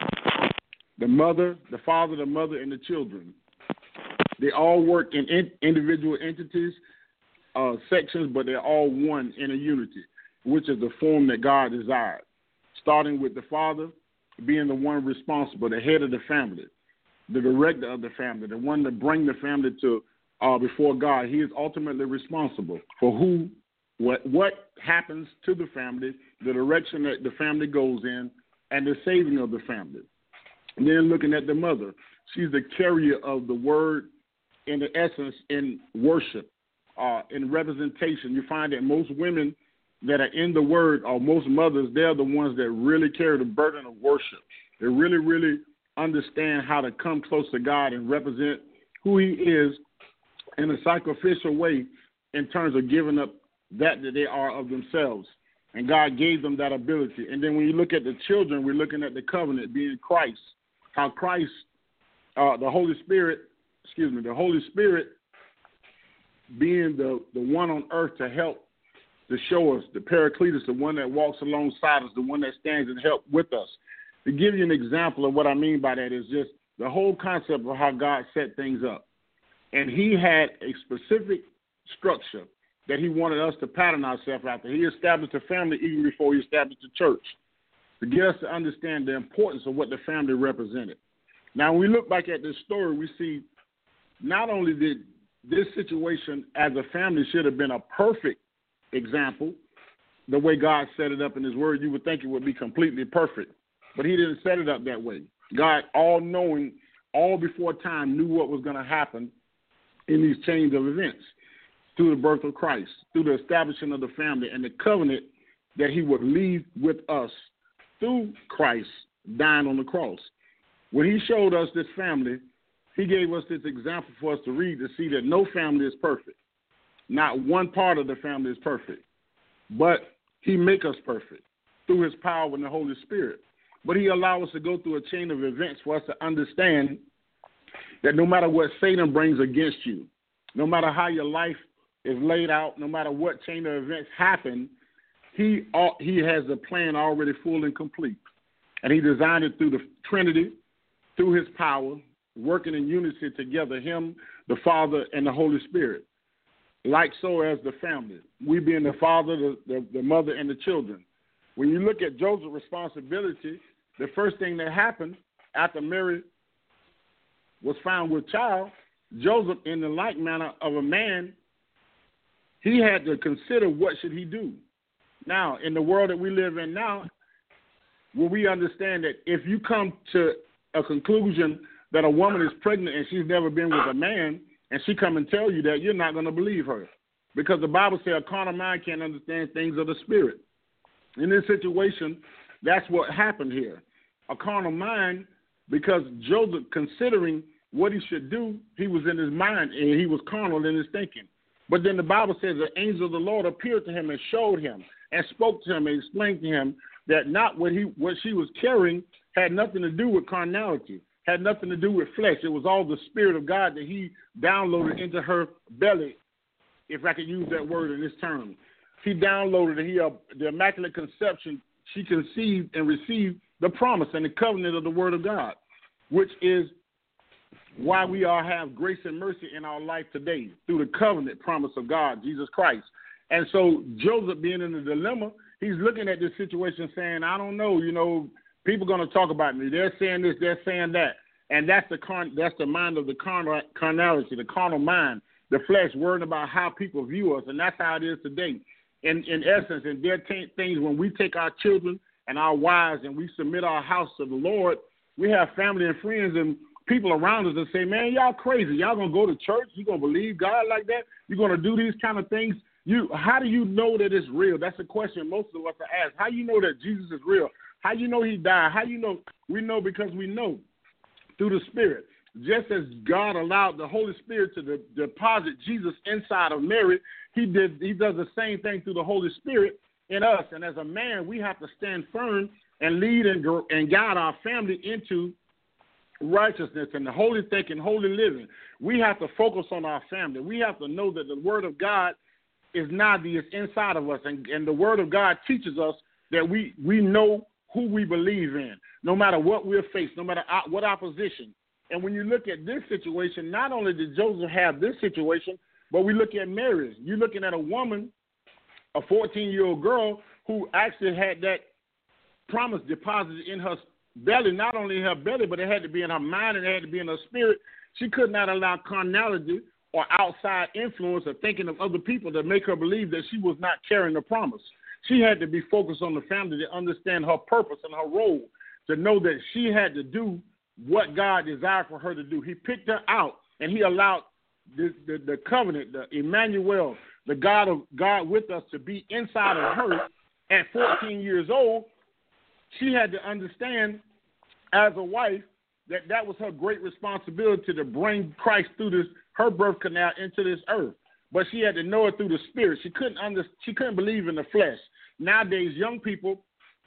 the mother, the father, the mother, and the children. They all work in, in individual entities, uh, sections, but they're all one in a unity, which is the form that God desired. Starting with the father being the one responsible, the head of the family, the director of the family, the one that bring the family to uh, before God. He is ultimately responsible for who, what, what happens to the family, the direction that the family goes in, and the saving of the family. And then looking at the mother, she's the carrier of the word in the essence in worship, uh, in representation. You find that most women that are in the word, or most mothers, they're the ones that really carry the burden of worship. They really, really understand how to come close to God and represent who he is in a sacrificial way in terms of giving up that that they are of themselves. And God gave them that ability. And then when you look at the children, we're looking at the covenant being Christ, how Christ, uh, the Holy Spirit, excuse me, the Holy Spirit being the, the one on earth to help, to show us, the Paracletus, the one that walks alongside us, the one that stands and help with us. To give you an example of what I mean by that is just the whole concept of how God set things up. And he had a specific structure that he wanted us to pattern ourselves after. He established a family even before he established the church, to get us to understand the importance of what the family represented. Now, when we look back at this story, we see not only did this situation as a family should have been a perfect example, the way God set it up in his word, you would think it would be completely perfect. But he didn't set it up that way. God, all knowing, all before time, knew what was going to happen in these chains of events through the birth of Christ, through the establishing of the family and the covenant that he would leave with us through Christ dying on the cross. When he showed us this family, he gave us this example for us to read to see that no family is perfect. Not one part of the family is perfect. But he make us perfect through his power and the Holy Spirit. But he allow us to go through a chain of events for us to understand that no matter what Satan brings against you, no matter how your life is laid out, no matter what chain of events happen, he he has a plan already full and complete. And he designed it through the Trinity, through his power, working in unity together, him, the Father, and the Holy Spirit. Like so as the family, we being the father, the, the, the mother, and the children. When you look at Joseph's responsibility, the first thing that happened after Mary was found with child, Joseph, in the like manner of a man, he had to consider what should he do. Now, in the world that we live in now, where we understand that if you come to a conclusion that a woman is pregnant and she's never been with a man, and she come and tell you that, you're not going to believe her. Because the Bible says a carnal mind can't understand things of the Spirit. In this situation, that's what happened here. A carnal mind, because Joseph, considering what he should do, he was in his mind and he was carnal in his thinking. But then the Bible says the angel of the Lord appeared to him and showed him and spoke to him and explained to him that not what he what she was carrying had nothing to do with carnality, had nothing to do with flesh. It was all the Spirit of God that he downloaded into her belly, if I could use that word in this term. He downloaded he, uh, the Immaculate Conception. She conceived and received the promise and the covenant of the Word of God, which is why we all have grace and mercy in our life today through the covenant promise of God, Jesus Christ. And so Joseph, being in a dilemma, he's looking at this situation saying, I don't know, you know, people are going to talk about me. They're saying this, they're saying that. And that's the carn- that's the mind of the carnal- carnality, the carnal mind, the flesh, worrying about how people view us. And that's how it is today. In, in essence, and there are things when we take our children and our wives and we submit our house to the Lord, we have family and friends and people around us that say, man, y'all crazy. Y'all going to go to church? You going to believe God like that? You're going to do these kind of things? You, how do you know that it's real? That's a question most of us are asked. How do you know that Jesus is real? How do you know he died? How do you know? We know because we know through the Spirit. Just as God allowed the Holy Spirit to de- deposit Jesus inside of Mary, he did. He does the same thing through the Holy Spirit in us. And as a man, we have to stand firm and lead and, go, and guide our family into righteousness and the holy thinking, holy living. We have to focus on our family. We have to know that the Word of God is Nadi, it's inside of us. And, and the Word of God teaches us that we, we know who we believe in, no matter what we're faced, no matter what opposition. And when you look at this situation, not only did Joseph have this situation, but we look at Mary. You're looking at a woman, a fourteen-year-old girl, who actually had that promise deposited in her belly, not only in her belly, but it had to be in her mind and it had to be in her spirit. She could not allow carnality or outside influence or thinking of other people to make her believe that she was not carrying the promise. She had to be focused on the family to understand her purpose and her role, to know that she had to do what God desired for her to do. He picked her out and he allowed the, the, the covenant, the Emmanuel, the God of God with us, to be inside of her. At fourteen years old, she had to understand as a wife that that was her great responsibility to bring Christ through this, her birth canal into this earth. But she had to know it through the Spirit. She couldn't under, she couldn't believe in the flesh. Nowadays, young people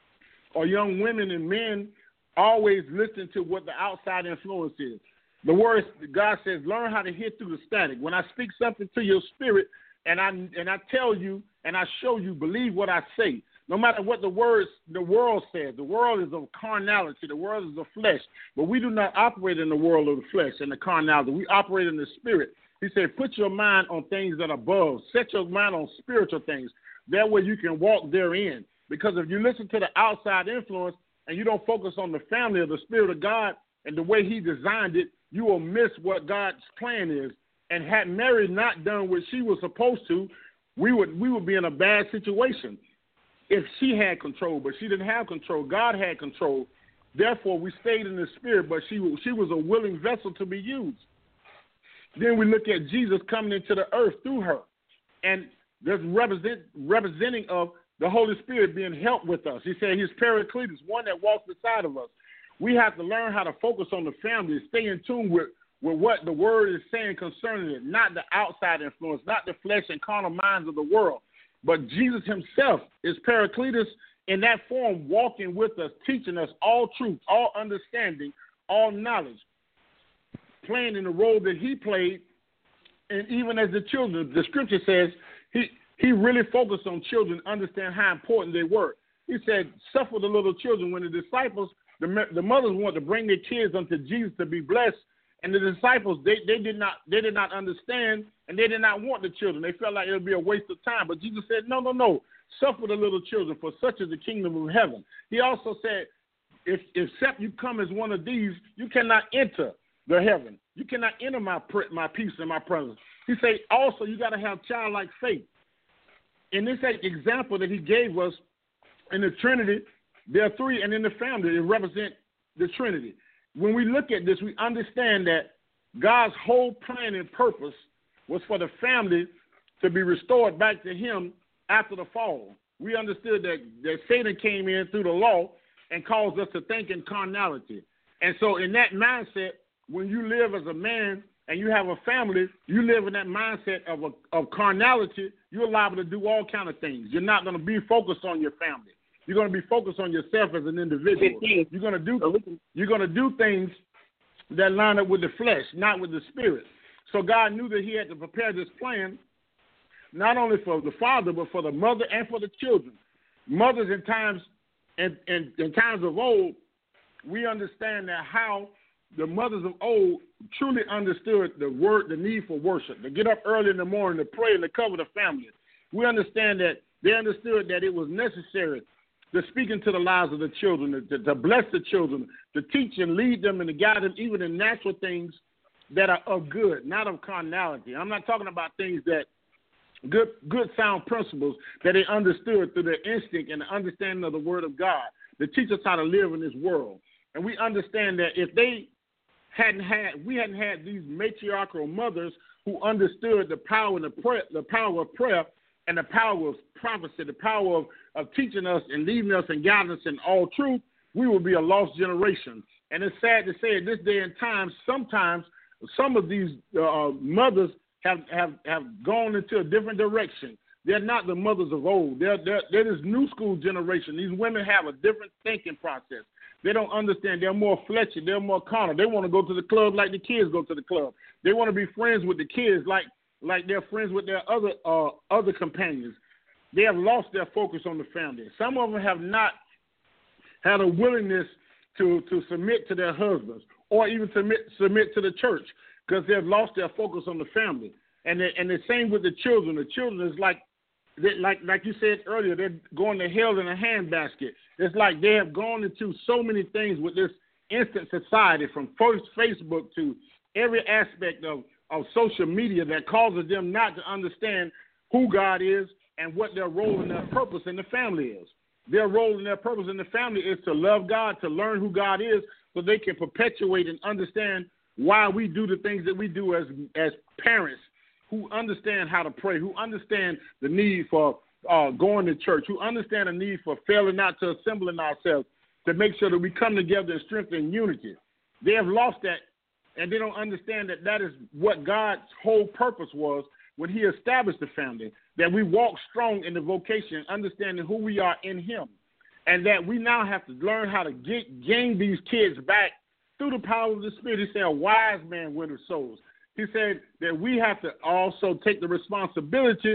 or young women and men always listen to what the outside influence is. The word, God says, learn how to hear through the static. When I speak something to your spirit and I and I tell you and I show you, believe what I say. No matter what the words the world says, the world is of carnality, the world is of flesh. But we do not operate in the world of the flesh and the carnality. We operate in the Spirit. He said, put your mind on things that are above. Set your mind on spiritual things. That way you can walk therein. Because if you listen to the outside influence, and you don't focus on the family of the Spirit of God and the way he designed it, you will miss what God's plan is. And had Mary not done what she was supposed to, we would we would be in a bad situation if she had control. But she didn't have control. God had control. Therefore, we stayed in the Spirit, but she, she was a willing vessel to be used. Then we look at Jesus coming into the earth through her. And there's represent, representing of the Holy Spirit being helped with us. He said he's Paracletus, one that walks beside of us. We have to learn how to focus on the family, stay in tune with, with what the Word is saying concerning it, not the outside influence, not the flesh and carnal minds of the world. But Jesus himself is Paracletus in that form, walking with us, teaching us all truth, all understanding, all knowledge, playing in the role that he played. And even as the children, the scripture says, he He really focused on children, understand how important they were. He said, suffer the little children. When the disciples, the, the mothers wanted to bring their kids unto Jesus to be blessed, and the disciples, they, they did not they did not understand, and they did not want the children. They felt like it would be a waste of time. But Jesus said, no, no, no, suffer the little children, for such is the kingdom of heaven. He also said, if except you come as one of these, you cannot enter the heaven. You cannot enter my my peace and my presence. He said, also, you got to have childlike faith. in this example that he gave us in the Trinity, there are three, and in the family, it represents the Trinity. When we look at this, we understand that God's whole plan and purpose was for the family to be restored back to him after the fall. We understood that, that Satan came in through the law and caused us to think in carnality. And so in that mindset, when you live as a man and you have a family, you live in that mindset of a, of carnality, you're liable to do all kind of things. You're not going to be focused on your family. You're going to be focused on yourself as an individual. You're going to do you're going to do things that line up with the flesh, not with the spirit. So God knew that he had to prepare this plan, not only for the father, but for the mother and for the children. Mothers in times in, in, in times of old, we understand that how the mothers of old truly understood the word, the need for worship, to get up early in the morning to pray and to cover the family. We understand that they understood that it was necessary to speak into the lives of the children, to, to bless the children, to teach and lead them and to guide them even in natural things that are of good, not of carnality. I'm not talking about things that good, good sound principles that they understood through their instinct and the understanding of the word of God, to teach us how to live in this world. And we understand that if they hadn't had, we hadn't had these matriarchal mothers who understood the power and the, prayer, the power of prayer and the power of prophecy, the power of, of teaching us and leading us and guiding us in all truth, we will be a lost generation. And it's sad to say at this day and time, sometimes some of these uh, mothers have, have, have gone into a different direction. They're not the mothers of old. They're, they're, they're this new school generation. These women have a different thinking process. They don't understand. They're more fleshy. They're more carnal. They want to go to the club like the kids go to the club. They want to be friends with the kids like like they're friends with their other uh, other companions. They have lost their focus on the family. Some of them have not had a willingness to, to submit to their husbands or even submit submit to the church because they've lost their focus on the family. And the, and the same with the children. The children is like they, like like you said earlier, they're going to hell in a handbasket. It's like they have gone into so many things with this instant society, from first Facebook to every aspect of, of social media, that causes them not to understand who God is and what their role and their purpose in the family is. Their role and their purpose in the family is to love God, to learn who God is, so they can perpetuate and understand why we do the things that we do as as parents, who understand how to pray, who understand the need for uh, going to church, who understand the need for failing not to assembling ourselves, to make sure that we come together in strength and unity. They have lost that, and they don't understand that that is what God's whole purpose was when he established the family, that we walk strong in the vocation, understanding who we are in him, and that we now have to learn how to get, gain these kids back through the power of the Spirit. He said, a wise man winneth souls. He said that we have to also take the responsibility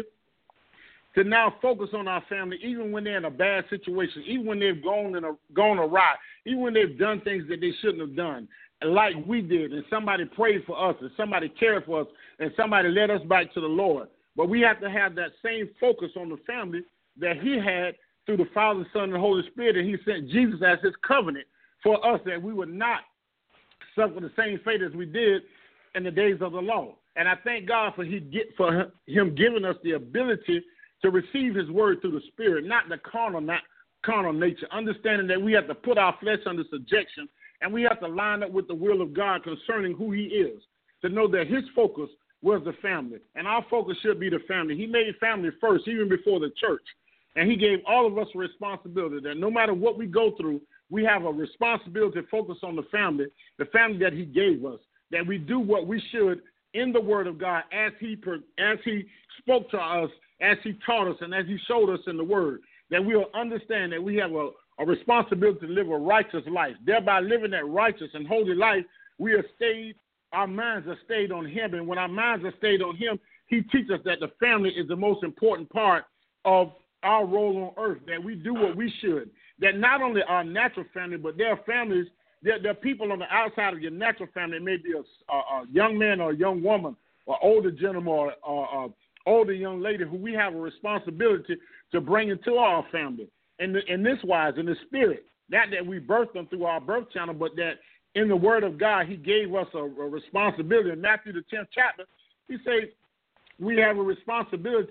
to now focus on our family, even when they're in a bad situation, even when they've gone, in a, gone awry, even when they've done things that they shouldn't have done, like we did, and somebody prayed for us, and somebody cared for us, and somebody led us back to the Lord. But we have to have that same focus on the family that he had through the Father, Son, and Holy Spirit, and he sent Jesus as his covenant for us, that we would not suffer the same fate as we did in the days of the law. And I thank God for he get for him giving us the ability to receive his word through the Spirit, not the carnal, not carnal nature, understanding that we have to put our flesh under subjection, and we have to line up with the will of God concerning who he is, to know that his focus was the family, and our focus should be the family. He made family first, even before the church, and he gave all of us a responsibility that no matter what we go through, we have a responsibility to focus on the family, the family that he gave us, that we do what we should in the word of God as he as he spoke to us, as he taught us, and as he showed us in the word, that we'll understand that we have a, a responsibility to live a righteous life. Thereby living that righteous and holy life, we are stayed, our minds are stayed on him. And when our minds are stayed on him, he teaches us that the family is the most important part of our role on earth, that we do what we should, that not only our natural family, but there are families, there, there are people on the outside of your natural family, maybe a, a, a young man or a young woman, or older gentleman or a older young lady who we have a responsibility to bring into our family. And in this wise, in the spirit, not that we birthed them through our birth channel, but that in the word of God, he gave us a, a responsibility. In Matthew, the tenth chapter, he says we have a responsibility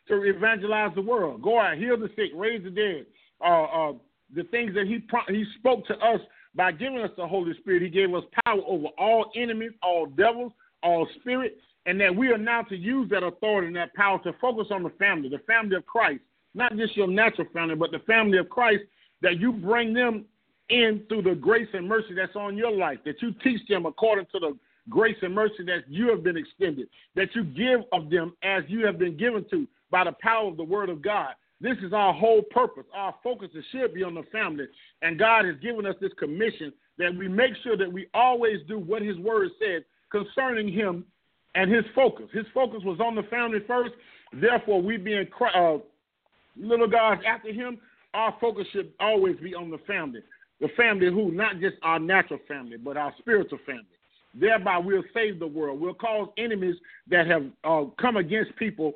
to evangelize the world. Go out, heal the sick, raise the dead. Uh, uh, the things that he pro- he spoke to us by giving us the Holy Spirit. He gave us power over all enemies, all devils, all spirits, and that we are now to use that authority and that power to focus on the family, the family of Christ, not just your natural family, but the family of Christ, that you bring them in through the grace and mercy that's on your life, that you teach them according to the grace and mercy that you have been extended, that you give of them as you have been given to by the power of the word of God. This is our whole purpose. Our focus should be on the family, and God has given us this commission that we make sure that we always do what his word said concerning him and his focus. His focus was on the family first. Therefore, we being uh, little gods after him, our focus should always be on the family. The family who, not just our natural family, but our spiritual family. Thereby, we'll save the world. We'll cause enemies that have uh, come against people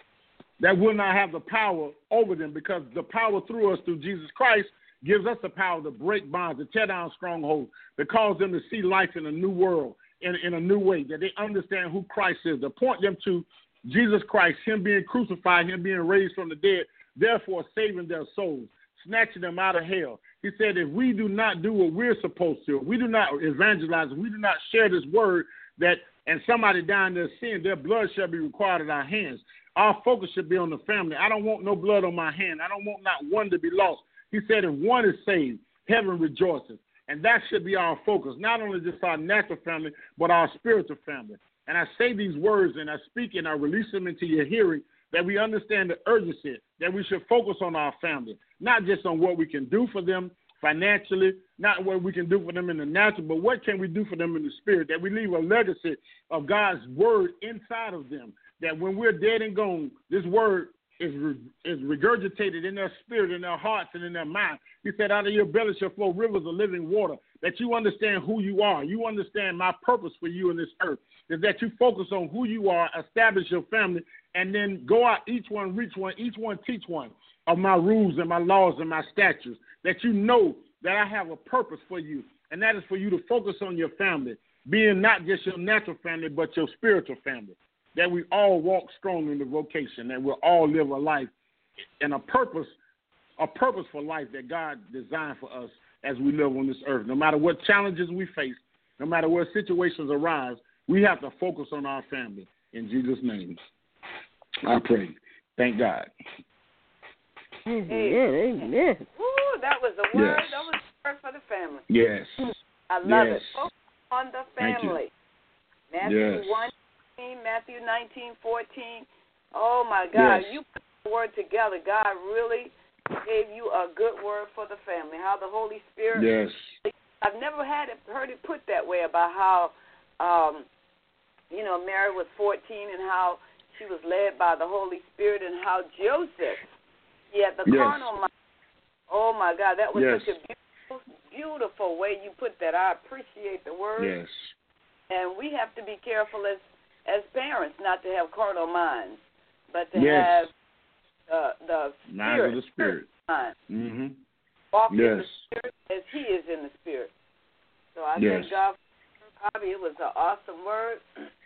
that will not have the power over them, because the power through us, through Jesus Christ, gives us the power to break bonds, to tear down strongholds, to cause them to see life in a new world, in, in a new way, that they understand who Christ is, to point them to Jesus Christ, him being crucified, him being raised from the dead, therefore saving their souls, snatching them out of hell. He said, if we do not do what we're supposed to, if we do not evangelize, if we do not share this word, that and somebody dying their sin, their blood shall be required at our hands. Our focus should be on the family. I don't want no blood on my hand. I don't want not one to be lost. He said, if one is saved, heaven rejoices. And that should be our focus, not only just our natural family, but our spiritual family. And I say these words and I speak and I release them into your hearing, that we understand the urgency, that we should focus on our family, not just on what we can do for them financially, not what we can do for them in the natural, but what can we do for them in the spirit, that we leave a legacy of God's word inside of them, that when we're dead and gone, this word is re- is regurgitated in their spirit, in their hearts, and in their mind. He said, out of your belly shall flow rivers of living water, that you understand who you are. You understand my purpose for you in this earth, is that you focus on who you are, establish your family, and then go out, each one reach one, each one teach one of my rules and my laws and my statutes, that you know that I have a purpose for you, and that is for you to focus on your family, being not just your natural family, but your spiritual family, that we all walk strong in the vocation, that we'll all live a life and a purpose, a purpose for life that God designed for us as we live on this earth. No matter what challenges we face, no matter what situations arise, we have to focus on our family. In Jesus' name, I pray. Thank God. Amen. Amen. Ooh, that was a word. Yes. That was a word for the family. Yes. I love yes. it. Focus on the family. Matthew yes. one, Matthew nineteen, fourteen. Oh, my God. Yes. You put the word together. God really gave you a good word for the family. How the Holy Spirit. Yes. I've never had it, heard it put that way about how, um, you know, Mary was fourteen and how she was led by the Holy Spirit, and how Joseph, he had the yes. carnal mind. Oh, my God. That was yes. such a beautiful, beautiful way you put that. I appreciate the word. Yes. And we have to be careful as as parents not to have carnal minds, but to yes. have uh, the mind spirit, of the spirit. Mind. Mm-hmm. Walk yes. in the spirit as he is in the spirit. So I yes. thank God for Bobby. It was an awesome word.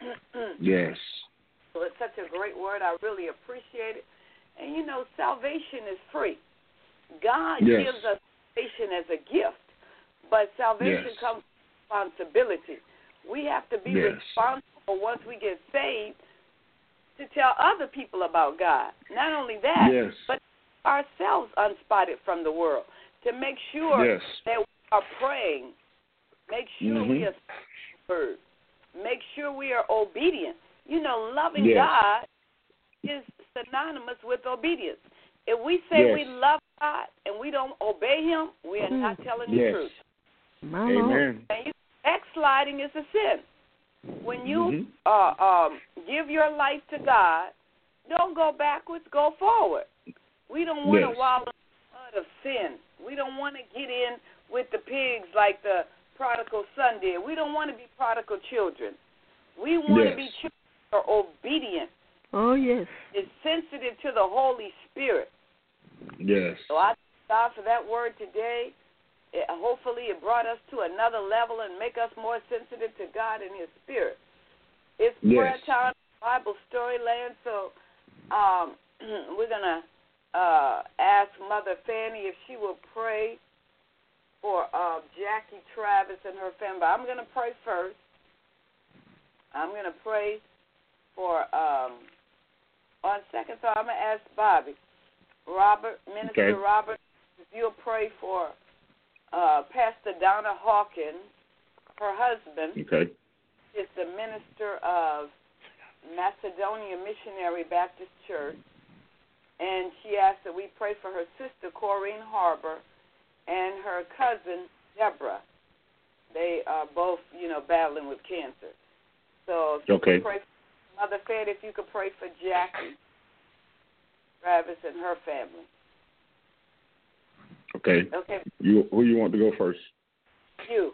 yes. So it's such a great word. I really appreciate it. And, you know, salvation is free. God yes. gives us salvation as a gift, but salvation yes. comes with responsibility. We have to be yes. responsible once we get saved to tell other people about God. Not only that, yes. but ourselves unspotted from the world, to make sure yes. that we are praying, make sure mm-hmm. we are word, make sure we are obedient. You know, loving yes. God is synonymous with obedience. If we say yes. we love God and we don't obey him, we are not telling the yes. truth. My Amen. And you, backsliding is a sin. When you mm-hmm. uh, um, give your life to God, don't go backwards, go forward. We don't want to yes. wallow in the mud of sin. We don't want to get in with the pigs like the prodigal son did. We don't want to be prodigal children. We want yes. to be children who are obedient. Oh, yes. Is sensitive to the Holy Spirit. Yes. So I thank God for that word today. It, hopefully it brought us to another level and make us more sensitive to God and his spirit. It's yes. prayer time, Bible story land, so um, we're going to uh, ask Mother Fanny if she will pray for uh, Jackie Travis and her family. I'm going to pray first. I'm going to pray for, um, on second thought, I'm going to ask Bobby, Robert, Minister okay. Robert, if you'll pray for uh, Pastor Donna Hawkins, her husband. Okay. Is the minister of Macedonia Missionary Baptist Church, and she asked that we pray for her sister, Corrine Harbor, and her cousin, Deborah. They are both, you know, battling with cancer. So if you okay. could pray for Mother Fed, if you could pray for Jackie Travis and her family. Okay. Okay. You, who you want to go first? You.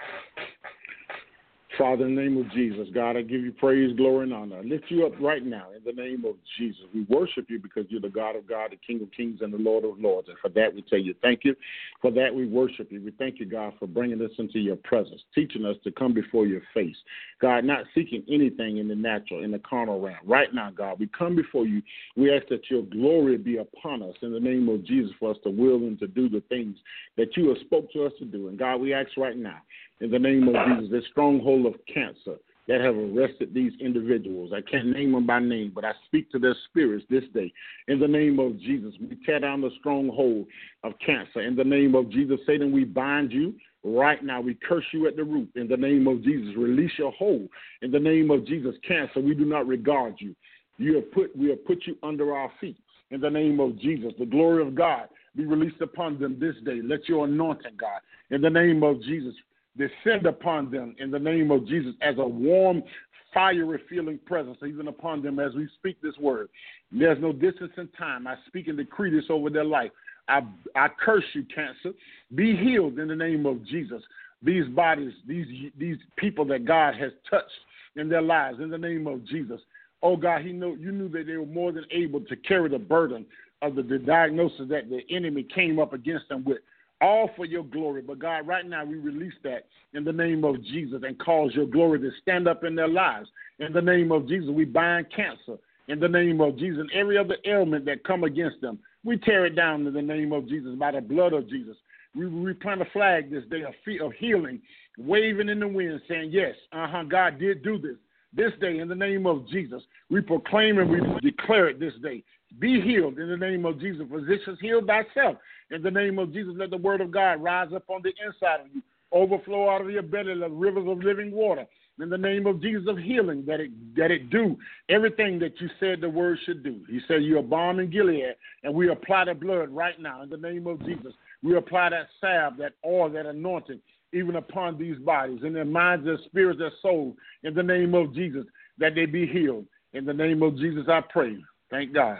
Father, in the name of Jesus, God, I give you praise, glory, and honor. I lift you up right now in the name of Jesus. We worship you because you're the God of God, the King of kings, and the Lord of lords. And for that, we tell you thank you. For that, we worship you. We thank you, God, for bringing us into your presence, teaching us to come before your face. God, not seeking anything in the natural, in the carnal realm. Right now, God, we come before you. We ask that your glory be upon us in the name of Jesus for us to will and to do the things that you have spoke to us to do. And, God, we ask right now, in the name of Jesus, this stronghold of cancer that have arrested these individuals. I can't name them by name, but I speak to their spirits this day. In the name of Jesus, we tear down the stronghold of cancer. In the name of Jesus, Satan, we bind you. Right now, we curse you at the root. In the name of Jesus, release your hold. In the name of Jesus, cancer, we do not regard you. You have put, we have put you under our feet. In the name of Jesus, the glory of God be released upon them this day. Let your anointing, God, in the name of Jesus, descend upon them in the name of Jesus as a warm, fiery feeling presence, even upon them as we speak this word. There's no distance in time. I speak and decree this over their life. I, I curse you, cancer. Be healed in the name of Jesus. These bodies, these, these people that God has touched in their lives, in the name of Jesus. Oh, God, he knew, you knew that they were more than able to carry the burden of the, the diagnosis that the enemy came up against them with. All for your glory. But, God, right now we release that in the name of Jesus and cause your glory to stand up in their lives. In the name of Jesus, we bind cancer. In the name of Jesus, and every other ailment that come against them, we tear it down in the name of Jesus by the blood of Jesus. We, we plant a flag this day of, of healing, waving in the wind, saying, yes, uh-huh, God did do this. This day, in the name of Jesus, we proclaim and we declare it this day. Be healed in the name of Jesus. Physicians, heal thyself. In the name of Jesus, let the word of God rise up on the inside of you. Overflow out of your belly the rivers of living water. In the name of Jesus of healing, that it that it do everything that you said the word should do. He said you're a balm in Gilead, and we apply the blood right now in the name of Jesus. We apply that salve, that oil, that anointing, even upon these bodies, in their minds, their spirits, their souls, in the name of Jesus, that they be healed. In the name of Jesus, I pray. Thank God.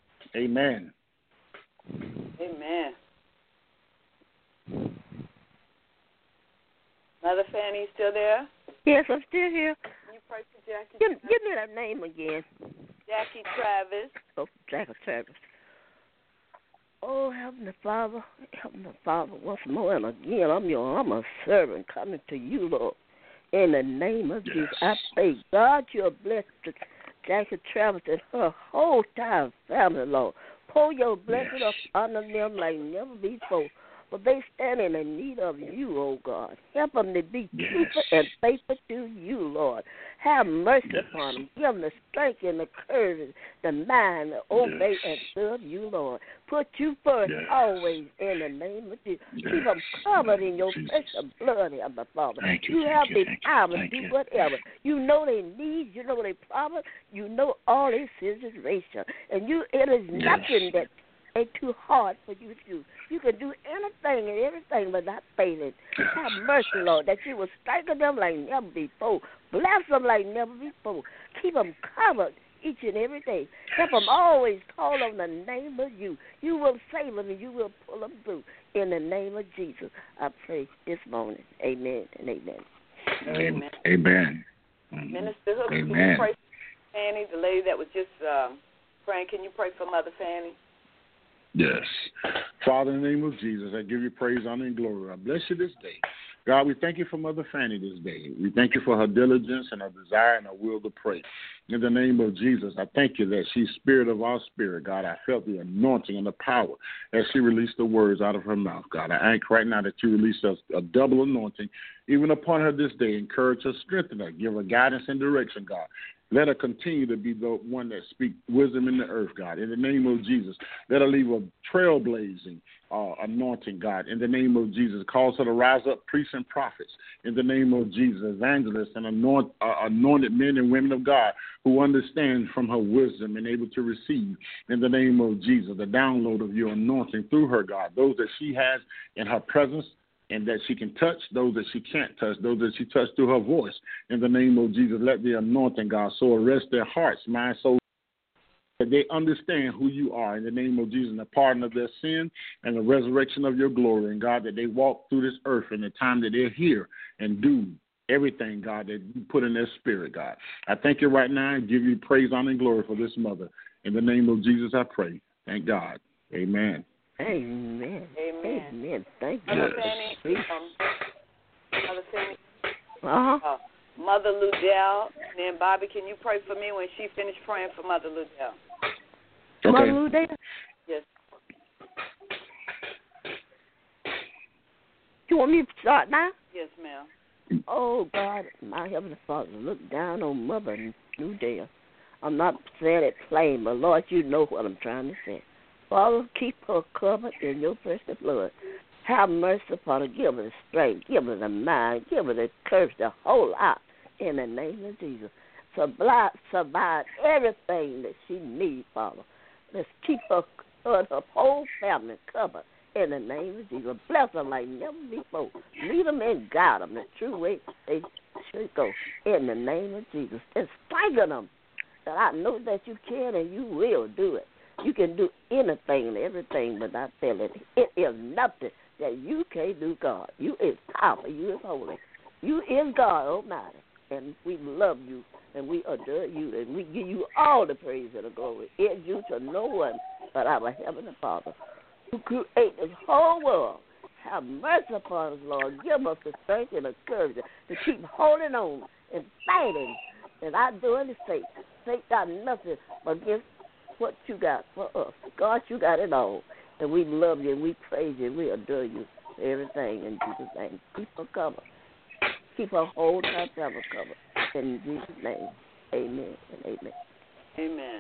Amen. Amen. Mother Fanny, you still there? Yes, I'm still here. Can you pray for Jackie? Give, give me that name again. Jackie Travis. Oh, Jackie Travis. Oh, Heavenly Father, Heavenly Father, once more and again, I'm your I'm a servant coming to you, Lord. In the name of yes. Jesus, I pray, God, you're blessed Jackie Travis and her whole time family, Lord. Pour your blessing yes. up under them like never before. But they stand in the need of you, oh God. Help them to be yes. truthful and faithful to you, Lord. Have mercy yes. upon them. Give them the strength and the courage, the mind to obey yes. and serve you, Lord. Put you first yes. always in the name of Jesus. Yes. Keep them covered in your Jesus. precious blood, Heavenly Father. Thank you, you thank have you, the power to do you. whatever. You know their needs. You know their problems. You know all their situation. And you, it is yes. nothing that ain't too hard for you to do. You can do anything and everything but not failing. Have mercy, Lord, that you will strengthen them like never before. Bless them like never before. Keep them covered each and every day. Help them always call on the name of you. You will save them and you will pull them through. In the name of Jesus, I pray this morning. Amen and amen. Amen. Amen. Minister Hook, amen. can you pray for Fanny, the lady that was just um, praying? Can you pray for Mother Fanny? Yes. Father, in the name of Jesus, I give you praise, honor, and glory. I bless you this day. God, we thank you for Mother Fanny this day. We thank you for her diligence and her desire and her will to pray. In the name of Jesus, I thank you that she's spirit of our spirit, God. I felt the anointing and the power as she released the words out of her mouth, God. I ask right now that you release a, a double anointing even upon her this day. Encourage her, strengthen her, give her guidance and direction, God. Let her continue to be the one that speaks wisdom in the earth, God. In the name of Jesus, let her leave a trailblazing uh, anointing, God. In the name of Jesus, cause her to rise up priests and prophets. In the name of Jesus, evangelists and anoint, uh, anointed men and women of God who understand from her wisdom and able to receive. In the name of Jesus, the download of your anointing through her, God. Those that she has in her presence, and that she can touch, those that she can't touch, those that she touched through her voice. In the name of Jesus, let the anointing, God, so arrest their hearts, minds, souls, that they understand who you are. In the name of Jesus, and the pardon of their sin and the resurrection of your glory. And, God, that they walk through this earth in the time that they're here and do everything, God, that you put in their spirit, God. I thank you right now and give you praise, honor, and glory for this mother. In the name of Jesus, I pray. Thank God. Amen. Amen. Amen. Amen. Thank you. Mother Fanny, um, Mother Fanny, Uh-huh. uh, Mother Ludell, and then Bobby, can you pray for me when she finished praying for Mother Ludell? Okay. Mother Ludell? Yes. You want me to start now? Yes, ma'am. Oh, God, my Heavenly Father, look down on Mother Ludell. I'm not saying it plain, but, Lord, you know what I'm trying to say. Father, keep her covered in your precious blood. Have mercy upon her. Give her the strength. Give her the mind. Give her the courage to hold out in the name of Jesus. Survive, survive everything that she needs, Father. Let's keep her, her, her whole family covered in the name of Jesus. Bless them like never before. Lead them and guide them the true way they should go in the name of Jesus. And strengthen them that I know that you can and you will do it. You can do anything and everything, but I tell you, it is nothing that you can't do, God. You is powerful. You is holy. You is God Almighty. And we love you, and we adore you, and we give you all the praise and the glory. It's you to no one but our Heavenly Father, who created this whole world. Have mercy upon us, Lord. Give us the strength and the courage to keep holding on and fighting and not doing the faith. Faith got nothing but give what you got for us. God, you got it all. And we love you, and we praise you, and we adore you for everything in Jesus' name. Keep her covered. Keep her whole time ever covered. In Jesus' name, amen and amen. Amen.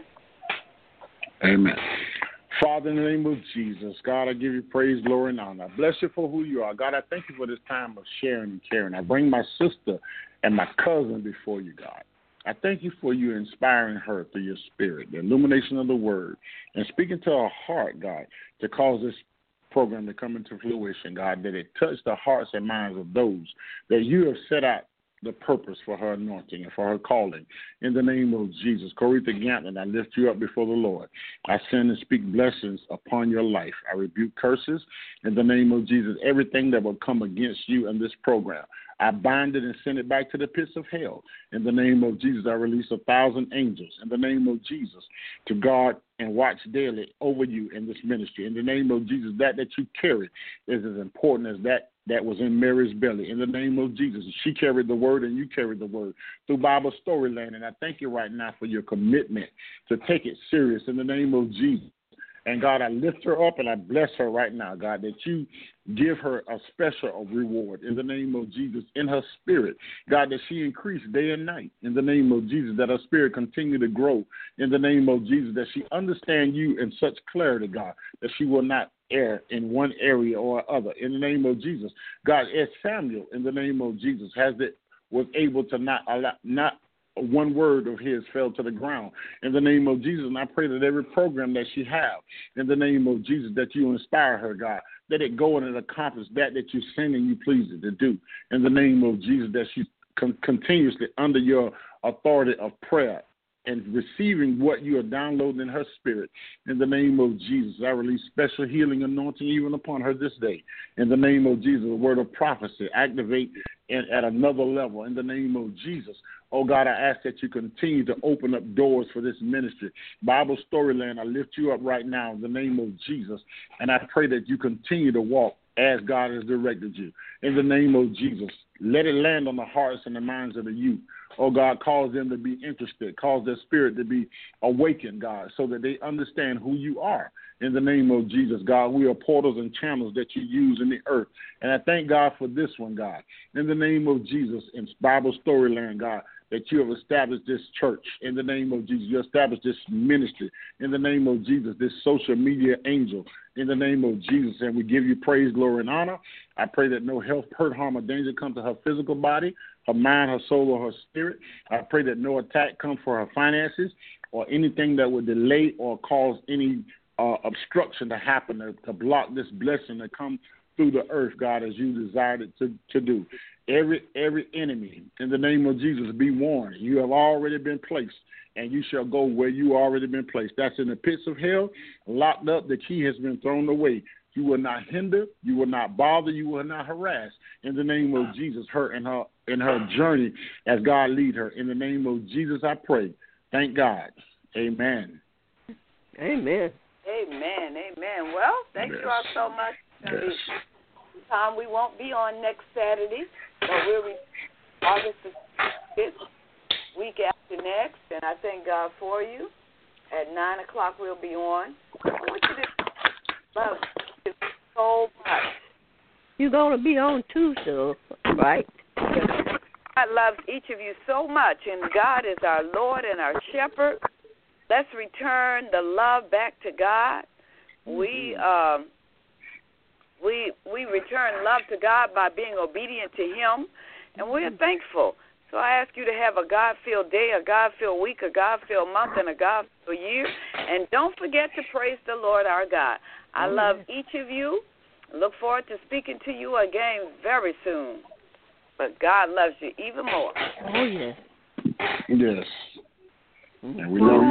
Amen. Father, in the name of Jesus, God, I give you praise, glory, and honor. I bless you for who you are. God, I thank you for this time of sharing and caring. I bring my sister and my cousin before you, God. I thank you for you inspiring her through your spirit, the illumination of the word, and speaking to her heart, God, to cause this program to come into fruition, God, that it touch the hearts and minds of those that you have set out the purpose for her anointing and for her calling. In the name of Jesus, Coretha Gantlin, I lift you up before the Lord. I send and speak blessings upon your life. I rebuke curses in the name of Jesus. Everything that will come against you in this program, I bind it and send it back to the pits of hell. In the name of Jesus, I release a thousand angels in the name of Jesus to guard and watch daily over you in this ministry. In the name of Jesus, that that you carry is as important as that that was in Mary's belly. In the name of Jesus, she carried the word and you carried the word through Bible Storyland. And I thank you right now for your commitment to take it serious in the name of Jesus. And, God, I lift her up and I bless her right now, God, that you give her a special reward in the name of Jesus in her spirit. God, that she increase day and night in the name of Jesus, that her spirit continue to grow in the name of Jesus, that she understand you in such clarity, God, that she will not err in one area or other in the name of Jesus. God, as Samuel in the name of Jesus has it, was able to not allow, not one word of his fell to the ground in the name of Jesus. And I pray that every program that she have in the name of Jesus, that you inspire her, God, that it go and it accomplish that that you send and you please it to do in the name of Jesus, that she con- continuously under your authority of prayer and receiving what you are downloading in her spirit. In the name of Jesus, I release special healing anointing even upon her this day. In the name of Jesus, the word of prophecy, activate in, at another level in the name of Jesus. Oh, God, I ask that you continue to open up doors for this ministry. Bible Storyland, I lift you up right now in the name of Jesus, and I pray that you continue to walk as God has directed you. In the name of Jesus, let it land on the hearts and the minds of the youth. Oh, God, cause them to be interested. Cause their spirit to be awakened, God, so that they understand who you are. In the name of Jesus, God, we are portals and channels that you use in the earth. And I thank God for this one, God. In the name of Jesus, in Bible Storyland, God, that you have established this church. In the name of Jesus, you established this ministry. In the name of Jesus, this social media angel. In the name of Jesus, and we give you praise, glory, and honor. I pray that no health, hurt, harm, or danger come to her physical body, her mind, her soul, or her spirit. I pray that no attack come for her finances or anything that would delay or cause any uh, obstruction to happen, to, to block this blessing to come through the earth, God, as you desired it to, to do. Every every enemy, in the name of Jesus, be warned. You have already been placed, and you shall go where you already been placed. That's in the pits of hell, locked up. The key has been thrown away. You will not hinder. You will not bother. You will not harass. In the name of Jesus, her and her in her journey as God lead her. In the name of Jesus, I pray. Thank God. Amen. Amen. Amen. Amen. Well, thank yes. you all so much. Yes. Tom, we won't be on next Saturday, but we'll be August the fifth, week after next, and I thank God for you. At nine o'clock, we'll be on. I want you to love you so much. You're going to be on too, so, right? God loves each of you so much, and God is our Lord and our shepherd. Let's return the love back to God. We um, we we return love to God by being obedient to Him, and we're thankful. So I ask you to have a God-filled day, a God-filled week, a God-filled month, and a God-filled year. And don't forget to praise the Lord our God. I love each of you. Look forward to speaking to you again very soon. But God loves you even more. Oh, yes. Yes. And we love